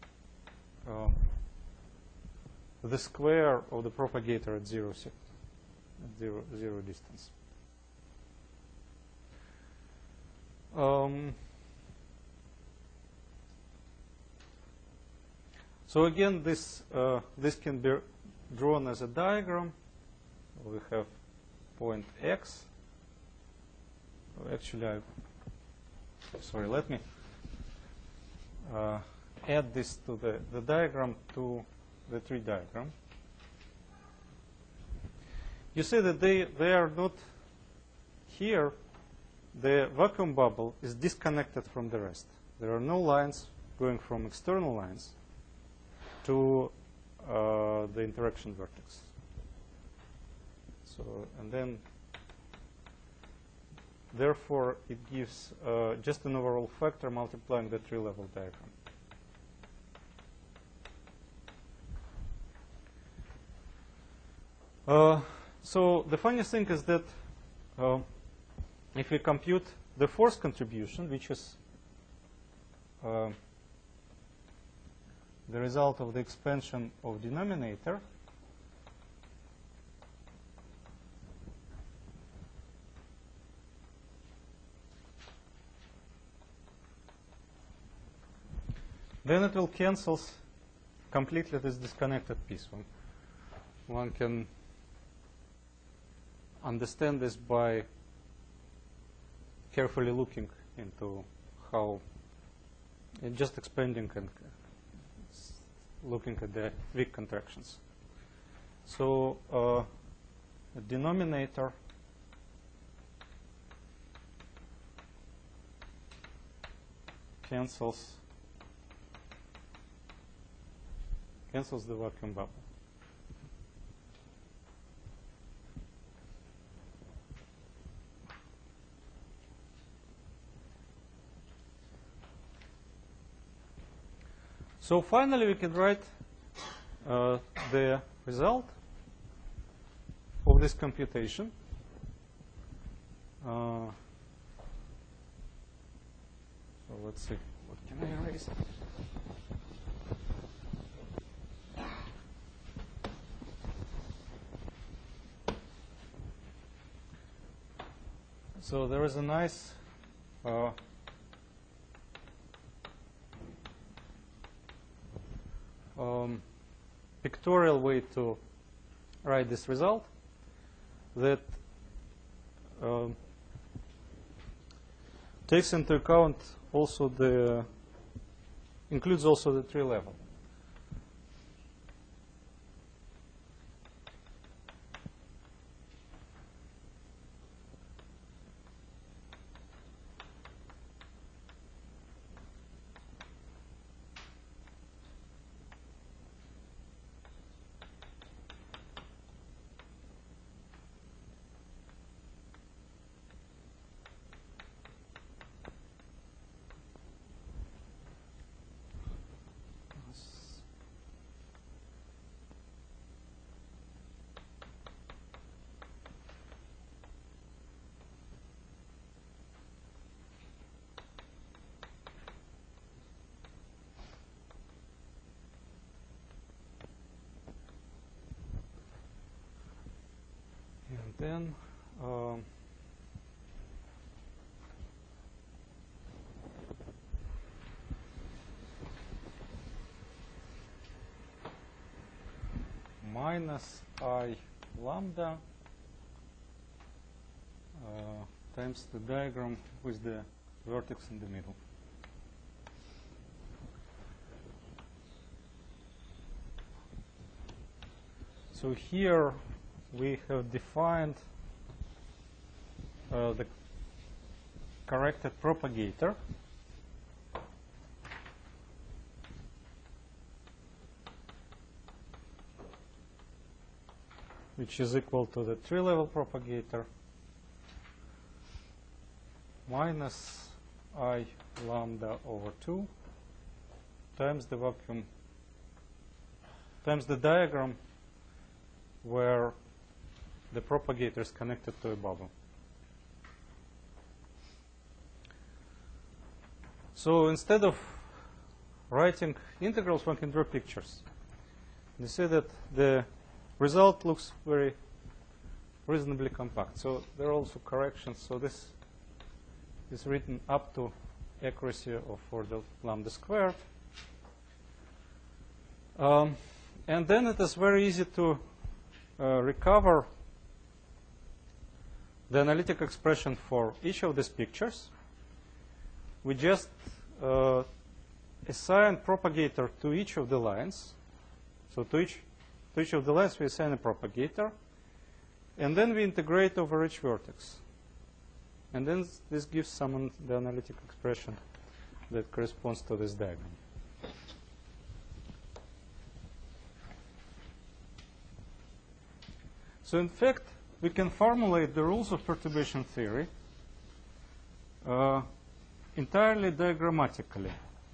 the square of the propagator at zero distance. So again, this can be drawn as a diagram. We have point x. Actually, sorry, let me add this to the diagram, to the tree diagram. You see that they are not here. The vacuum bubble is disconnected from the rest. There are no lines going from external lines to the interaction vertex. So, and then therefore it gives just an overall factor multiplying the 3-level diagram. So the funny thing is that if we compute the force contribution, which is the result of the expansion of denominator, then it will cancel completely this disconnected piece. One can understand this by carefully looking into how, just expanding and looking at the weak contractions. So the denominator cancels the vacuum bubble. So finally, we can write the result of this computation. So let's see, what can I erase? So there is a nice pictorial way to write this result that takes into account also includes also the 3-level. And then minus I lambda times the diagram with the vertex in the middle. So here we have defined the corrected propagator, which is equal to the tree-level propagator minus I lambda over 2 times the vacuum times the diagram where the propagator is connected to a bubble. So instead of writing integrals, one can draw pictures. You see that the result looks very reasonably compact. So there are also corrections. So this is written up to accuracy of order lambda squared. And then it is very easy to recover the analytic expression for each of these pictures. We just assign propagator to each of the lines. So to each of the lines we assign a propagator, and then we integrate over each vertex. And then this gives someone the analytic expression that corresponds to this diagram. So in fact, we can formulate the rules of perturbation theory entirely diagrammatically.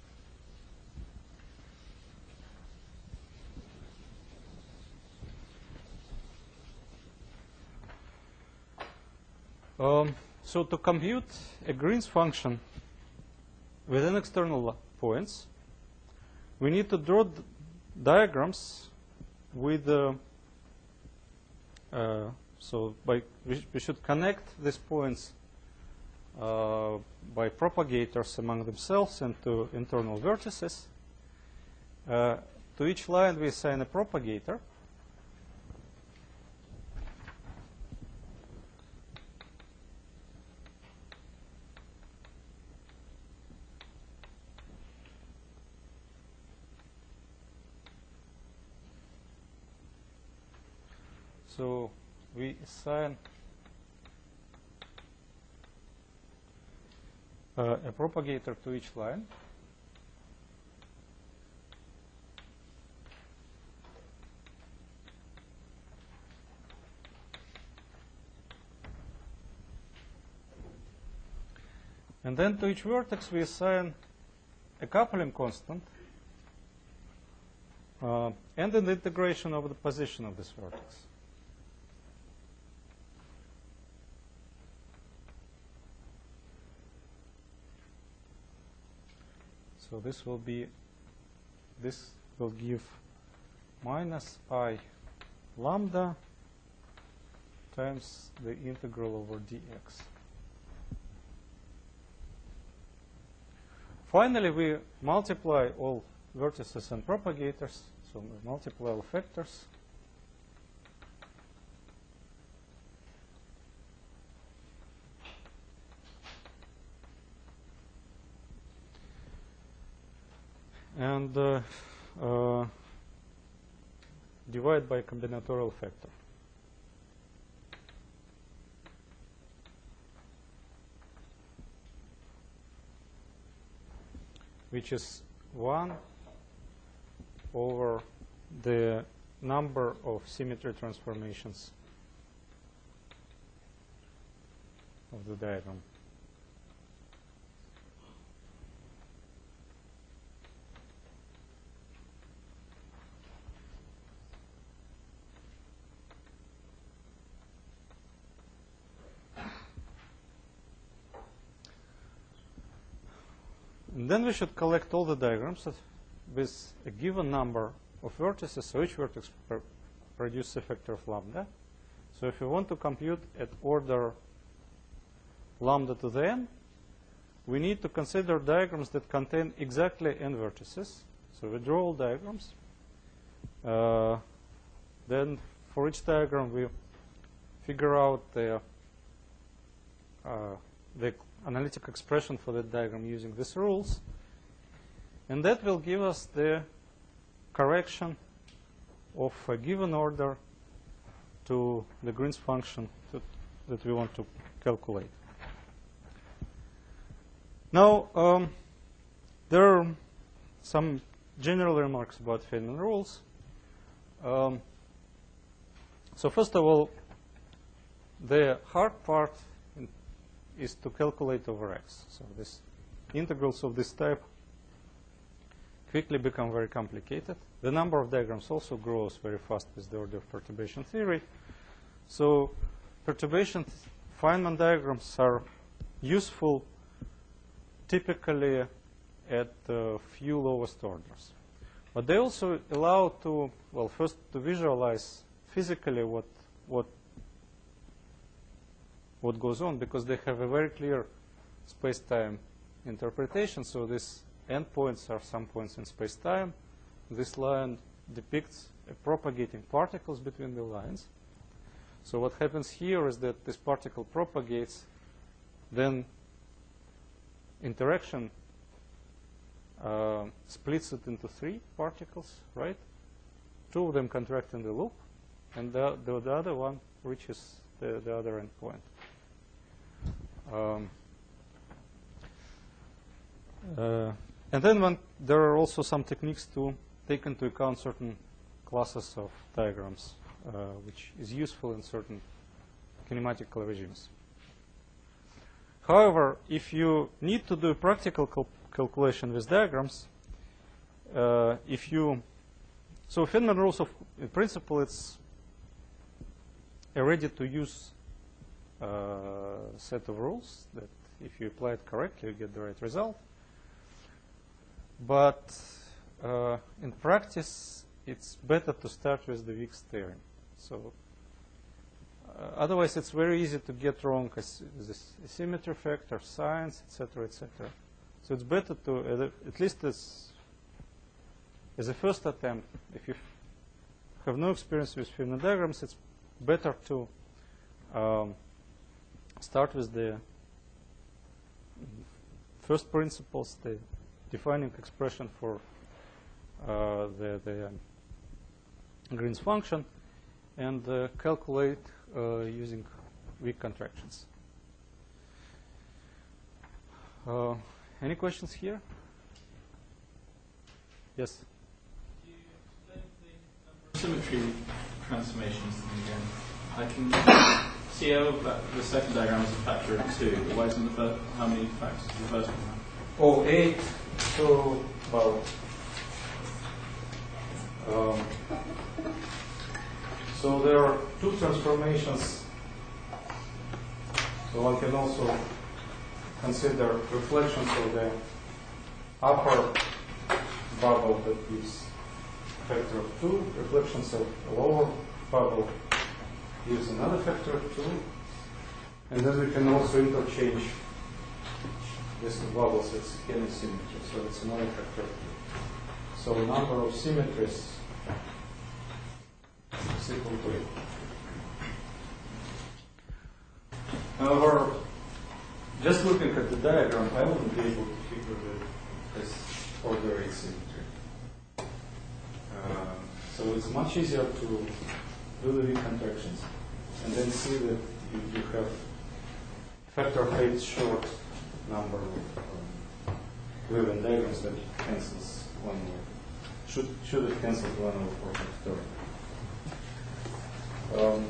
So to compute a Green's function within external points, we need to draw diagrams with so we should connect these points by propagators among themselves and to internal vertices. To each line we assign a propagator. So we assign a propagator to each line. And then to each vertex we assign a coupling constant and an integration of the position of this vertex. So this will give minus I lambda times the integral over dx. Finally, we multiply all vertices and propagators. So we multiply all factors. And divide by combinatorial factor. Which is 1 over the number of symmetry transformations of the diagram. And then we should collect all the diagrams with a given number of vertices, so each vertex produces a factor of lambda. So if we want to compute at order lambda to the n, we need to consider diagrams that contain exactly n vertices. So we draw all diagrams. Then for each diagram, we figure out the analytic expression for that diagram using these rules. And that will give us the correction of a given order to the Green's function that we want to calculate. Now, there are some general remarks about Feynman rules. So first of all, the hard part is to calculate over x. So these integrals of this type quickly become very complicated. The number of diagrams also grows very fast with the order of perturbation theory. So perturbation Feynman diagrams are useful typically at a few lowest orders. But they also allow to, well, first to visualize physically what goes on, because they have a very clear space-time interpretation. So these endpoints are some points in space-time. This line depicts propagating particles between the lines. So what happens here is that this particle propagates, then interaction splits it into 3 particles, right? 2 of them contract in the loop, and the other one reaches the other endpoint. And then there are also some techniques to take into account certain classes of diagrams, which is useful in certain kinematical regimes. However, if you need to do a practical calculation with diagrams, so Feynman rules, in principle, it's a ready-to-use set of rules that if you apply it correctly, you get the right result. But in practice, it's better to start with the Wick's theorem. So otherwise, it's very easy to get wrong this asymmetry factor, signs, etc., etc. So it's better to, at least as a first attempt, if you have no experience with Feynman diagrams, it's better to start with the first principles, the defining expression for the Green's function, and calculate using Wick contractions. Any questions here? Yes? Could you explain the number of symmetry transformations again? I can see how the second diagram is a factor of 2. But why isn't the first? How many factors does the first one have? Oh, 8. So, well, so there are 2 transformations. So one can also consider reflections of the upper bubble that gives factor of 2. Reflections of the lower bubble gives another factor of 2. And then we can also interchange these bubbles. It's hemisymmetry, so it's another factor of 2. So the number of symmetries is equal to 8. However, just looking at the diagram, I wouldn't be able to figure this order 8 symmetry. So it's much easier to do the Wick contractions and then see that you have factor of 8 short number of Leuven diagrams that cancels 1 over. Should have cancelled 1 over 4 factorial.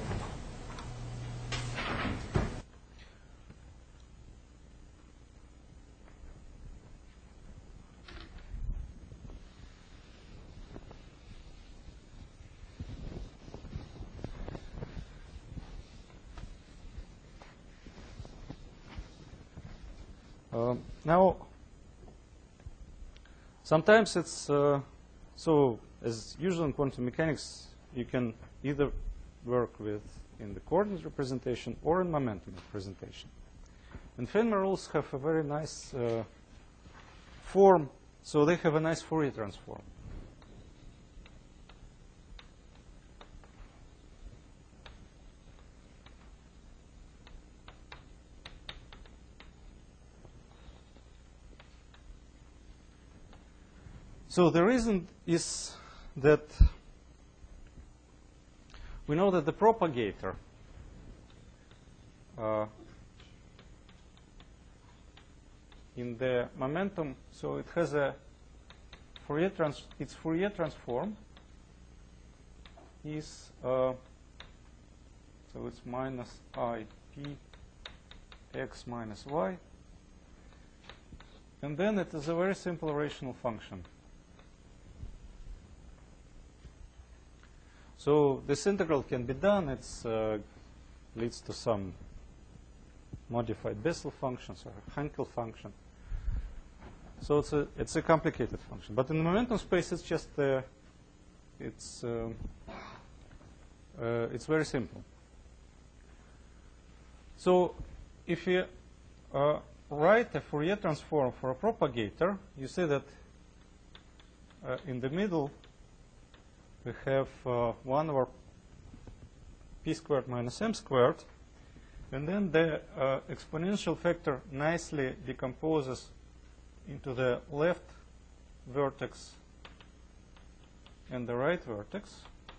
Now, sometimes it's so as usual in quantum mechanics, you can either work with in the coordinate representation or in momentum representation. And Feynman rules have a very nice form, so they have a nice Fourier transform. So the reason is that we know that the propagator in the momentum, so it has a its Fourier transform is so it's minus I p x minus y, and then it is a very simple rational function. So this integral can be done. It's leads to some modified Bessel functions or Hankel function. So it's a complicated function. But in the momentum space, it's just it's very simple. So if you write a Fourier transform for a propagator, you see that in the middle we have 1 over p squared minus m squared, and then the exponential factor nicely decomposes into the left vertex and the right vertex,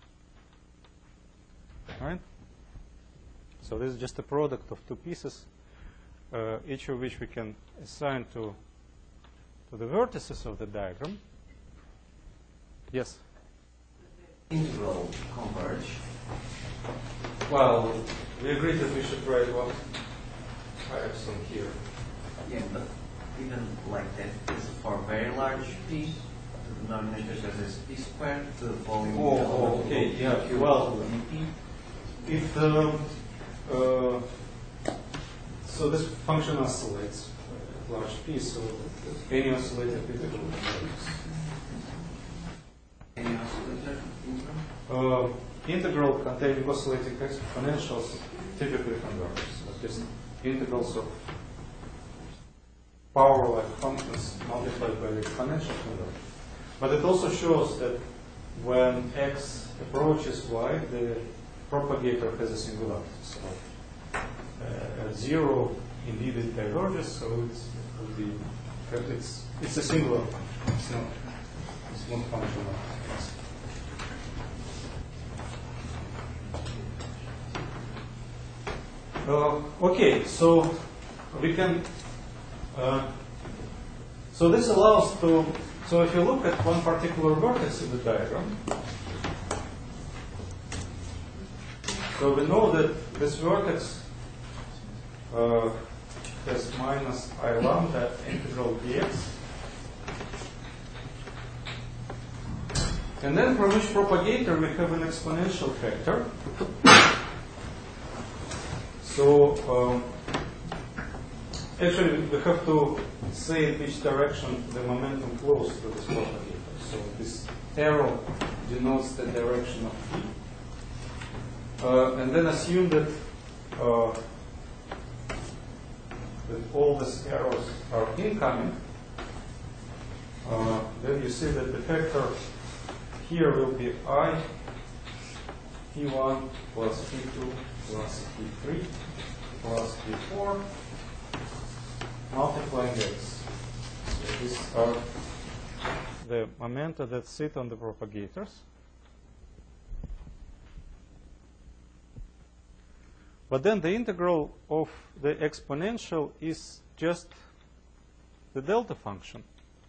right? So this is just a product of two pieces, each of which we can assign to the vertices of the diagram. Yes? Integral converge. Well, we agreed that we should write one epsilon here. Yeah, but even like that is for very large p, the denominator says it's p squared, the volume. Oh, okay, yeah. Well, if so this function oscillates at large p, so any oscillator integral. Any oscillator integral? Integral containing oscillating exponentials typically converges. So just integrals of power-like functions multiplied by the exponential converge. But it also shows that when x approaches y, the propagator has a singularity. So at 0, indeed it diverges. So it's a singular function. It's not function of x. Okay, so we can. So this allows to. So if you look at one particular vertex in the diagram, so we know that this vertex has minus I lambda integral dx, and then for each propagator we have an exponential factor. So actually, we have to say in which direction the momentum flows through this propagator. So this arrow denotes the direction of p, and then assume that that all these arrows are incoming. Then you see that the factor here will be I p1 plus p2 plus p3 plus p4 multiplying x. So these are the momenta that sit on the propagators. But then the integral of the exponential is just the delta function.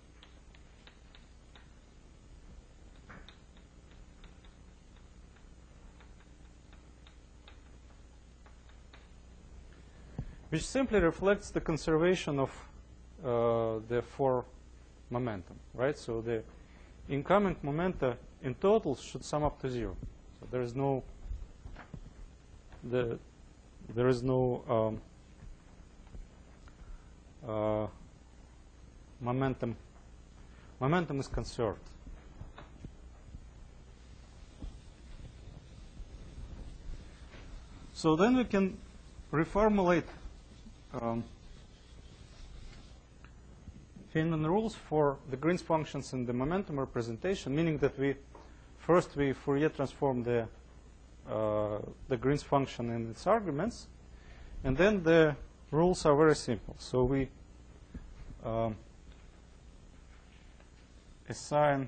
Which simply reflects the conservation of the four momentum, right? So the incoming momenta in total should sum up to 0. So there is no momentum. Momentum is conserved. So then we can reformulate Feynman rules for the Green's functions in the momentum representation, meaning that we Fourier transform the Green's function and its arguments, and then the rules are very simple. So we assign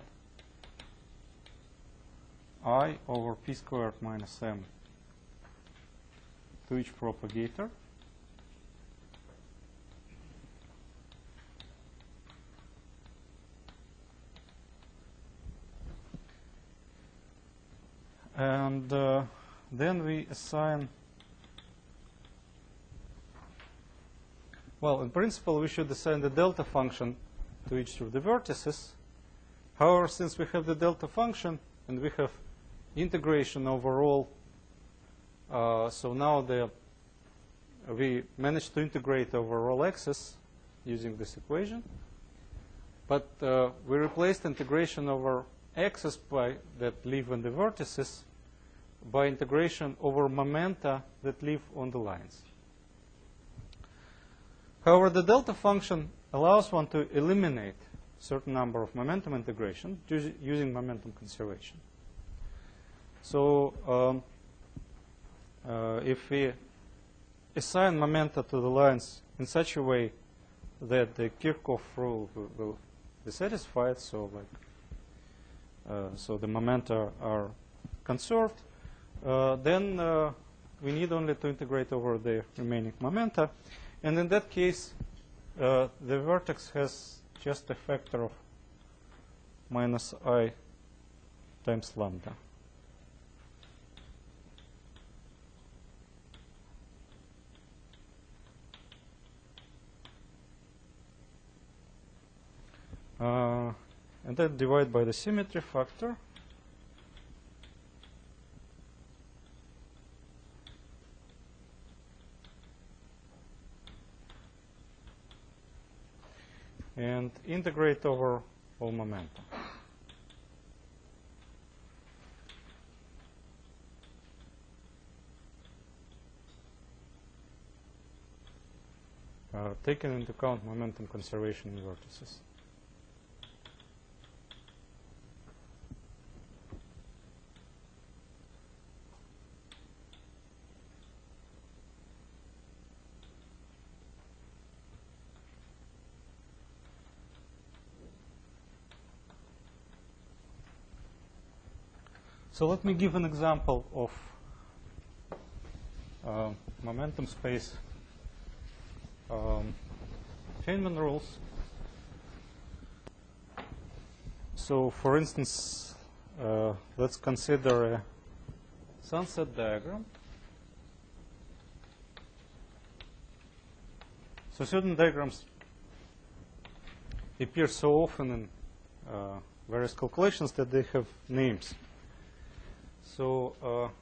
I over p squared minus m to each propagator. And then we assign, well, in principle, we should assign the delta function to each of the vertices. However, since we have the delta function and we have integration overall, so now we managed to integrate over all x's using this equation. But we replaced integration over x's that live on the vertices by integration over momenta that live on the lines. However, the delta function allows one to eliminate a certain number of momentum integration using momentum conservation. So if we assign momenta to the lines in such a way that the Kirchhoff rule will be satisfied, so so the momenta are conserved, then we need only to integrate over the remaining momenta. And in that case, the vertex has just a factor of minus I times lambda. And then divide by the symmetry factor. And integrate over all momenta. Taking into account momentum conservation in vertices. So let me give an example of momentum space Feynman rules. So for instance, let's consider a sunset diagram. So certain diagrams appear so often in various calculations that they have names. So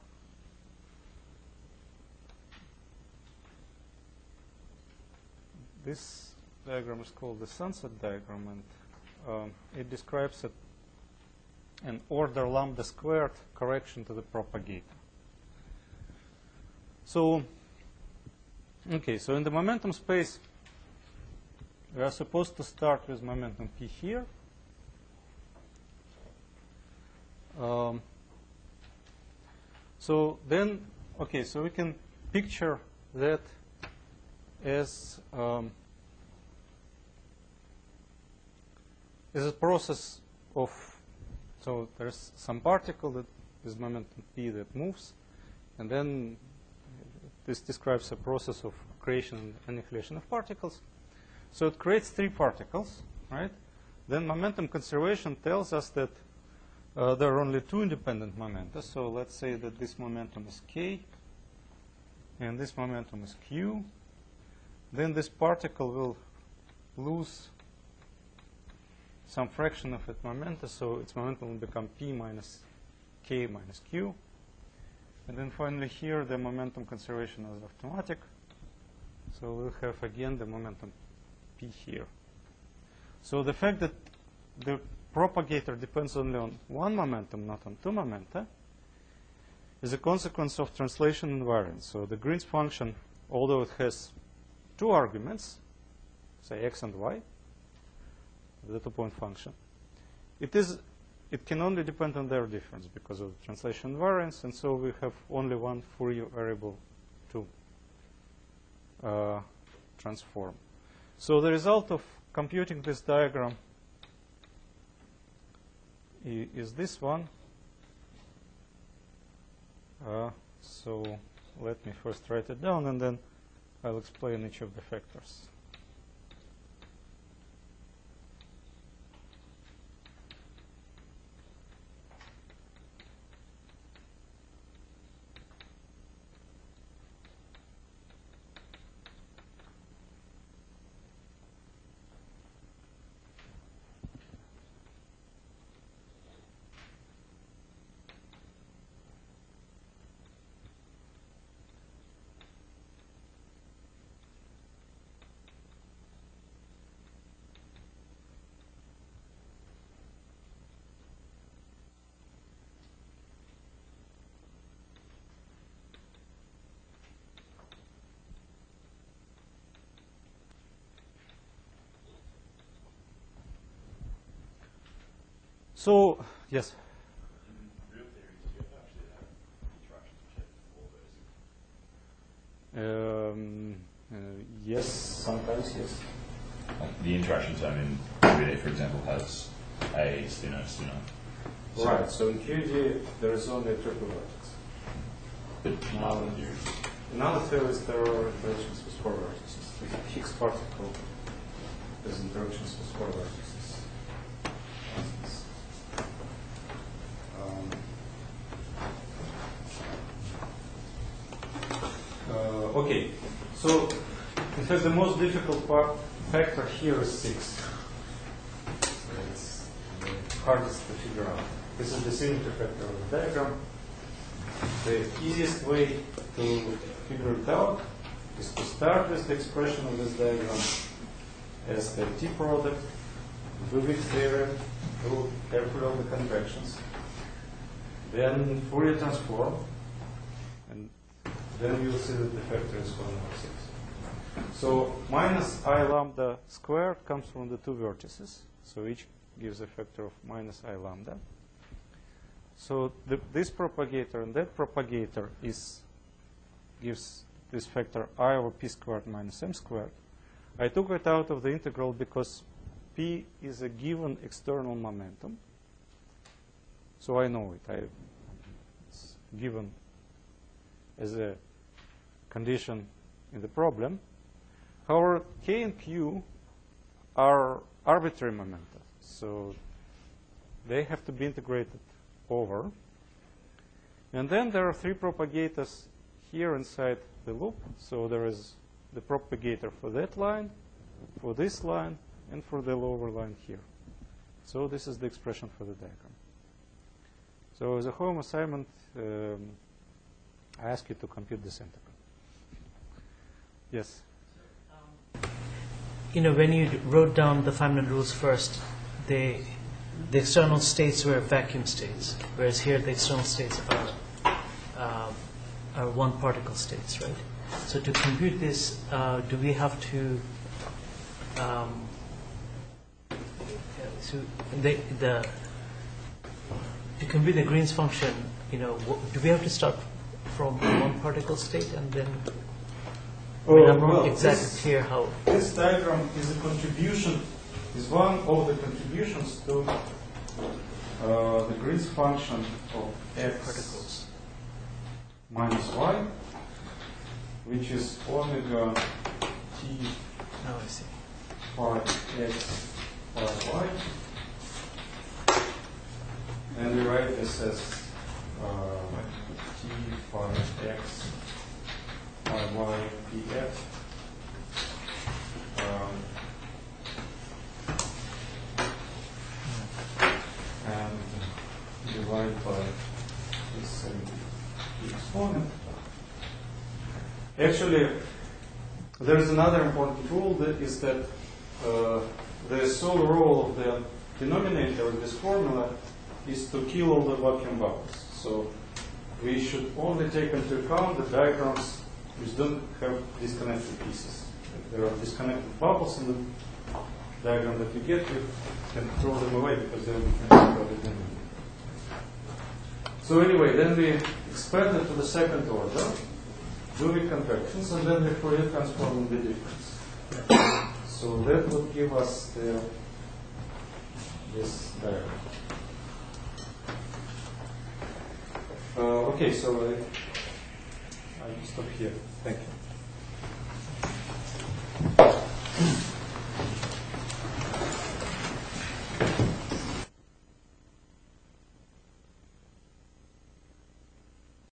this diagram is called the sunset diagram, and it describes an order lambda squared correction to the propagator. So, okay, so in the momentum space, we are supposed to start with momentum p here. So then, okay, so we can picture that as a process of, so there's some particle that is momentum p that moves, and then this describes a process of creation and annihilation of particles. So it creates three particles, right? Then momentum conservation tells us that there are only two independent momenta. So let's say that this momentum is k, and this momentum is q. Then this particle will lose some fraction of its momenta, so its momentum will become p minus k minus q. And then finally here the momentum conservation is automatic. So we'll have again the momentum p here. So the fact that the propagator depends only on one momentum, not on two momenta, is a consequence of translation invariance. So the Green's function, although it has two arguments, say x and y, the two-point function, it can only depend on their difference because of the translation invariance, and so we have only one Fourier variable to transform. So the result of computing this diagram is this one. So let me first write it down, and then I'll explain each of the factors. So, yes. In real theory, do you actually have interactions checked before those? Yes, sometimes yes. Like the interaction term in QED, for example, has a spinner. Right, so in QED there is only a triple vertex. But in other theories. In other theories there are interactions with four vertices. The Higgs particle has interactions with four vertices. Okay, so in fact the most difficult factor here is 6. So it's the hardest to figure out. This is the symmetry factor of the diagram. The easiest way to figure it out is to start with the expression of this diagram as the T product, Dubik theorem, through carefully all the convections, then Fourier transform, and then you'll see that the factor is 1 over 6. So minus I lambda squared comes from the two vertices. So each gives a factor of minus I lambda. So this propagator and that propagator gives this factor I over p squared minus m squared. I took it out of the integral because p is a given external momentum. So I know it. It's given as a condition in the problem. However, k and q are arbitrary momenta, so they have to be integrated over. And then there are three propagators here inside the loop. So there is the propagator for that line, for this line, and for the lower line here. So this is the expression for the diagram. So as a home assignment, I ask you to compute this integral. Yes? When you wrote down the Feynman rules first, the external states were vacuum states, whereas here the external states are one particle states, right? So to compute this, do we have to to compute the Green's function? Do we have to start from one particle state and then? I'm not exactly clear how. This diagram is a contribution, is one of the contributions to the Green's function of x Particles minus y, which is omega t Oh, I see. phi x phi y. And we write this as t phi x phi y pf. And divide by this exponent. Actually, there is another important rule that is that the sole role of the denominator of this formula is to kill all the vacuum bubbles. So we should only take into account the diagrams which don't have disconnected pieces. If there are disconnected bubbles in the diagram that you get, you can throw them away because they will be cancelled by the denominator. So anyway, then we expand it to the second order, do the convections, and then we Fourier transform the difference. So that would give us this diagram. Okay, so I stop here. Thank you.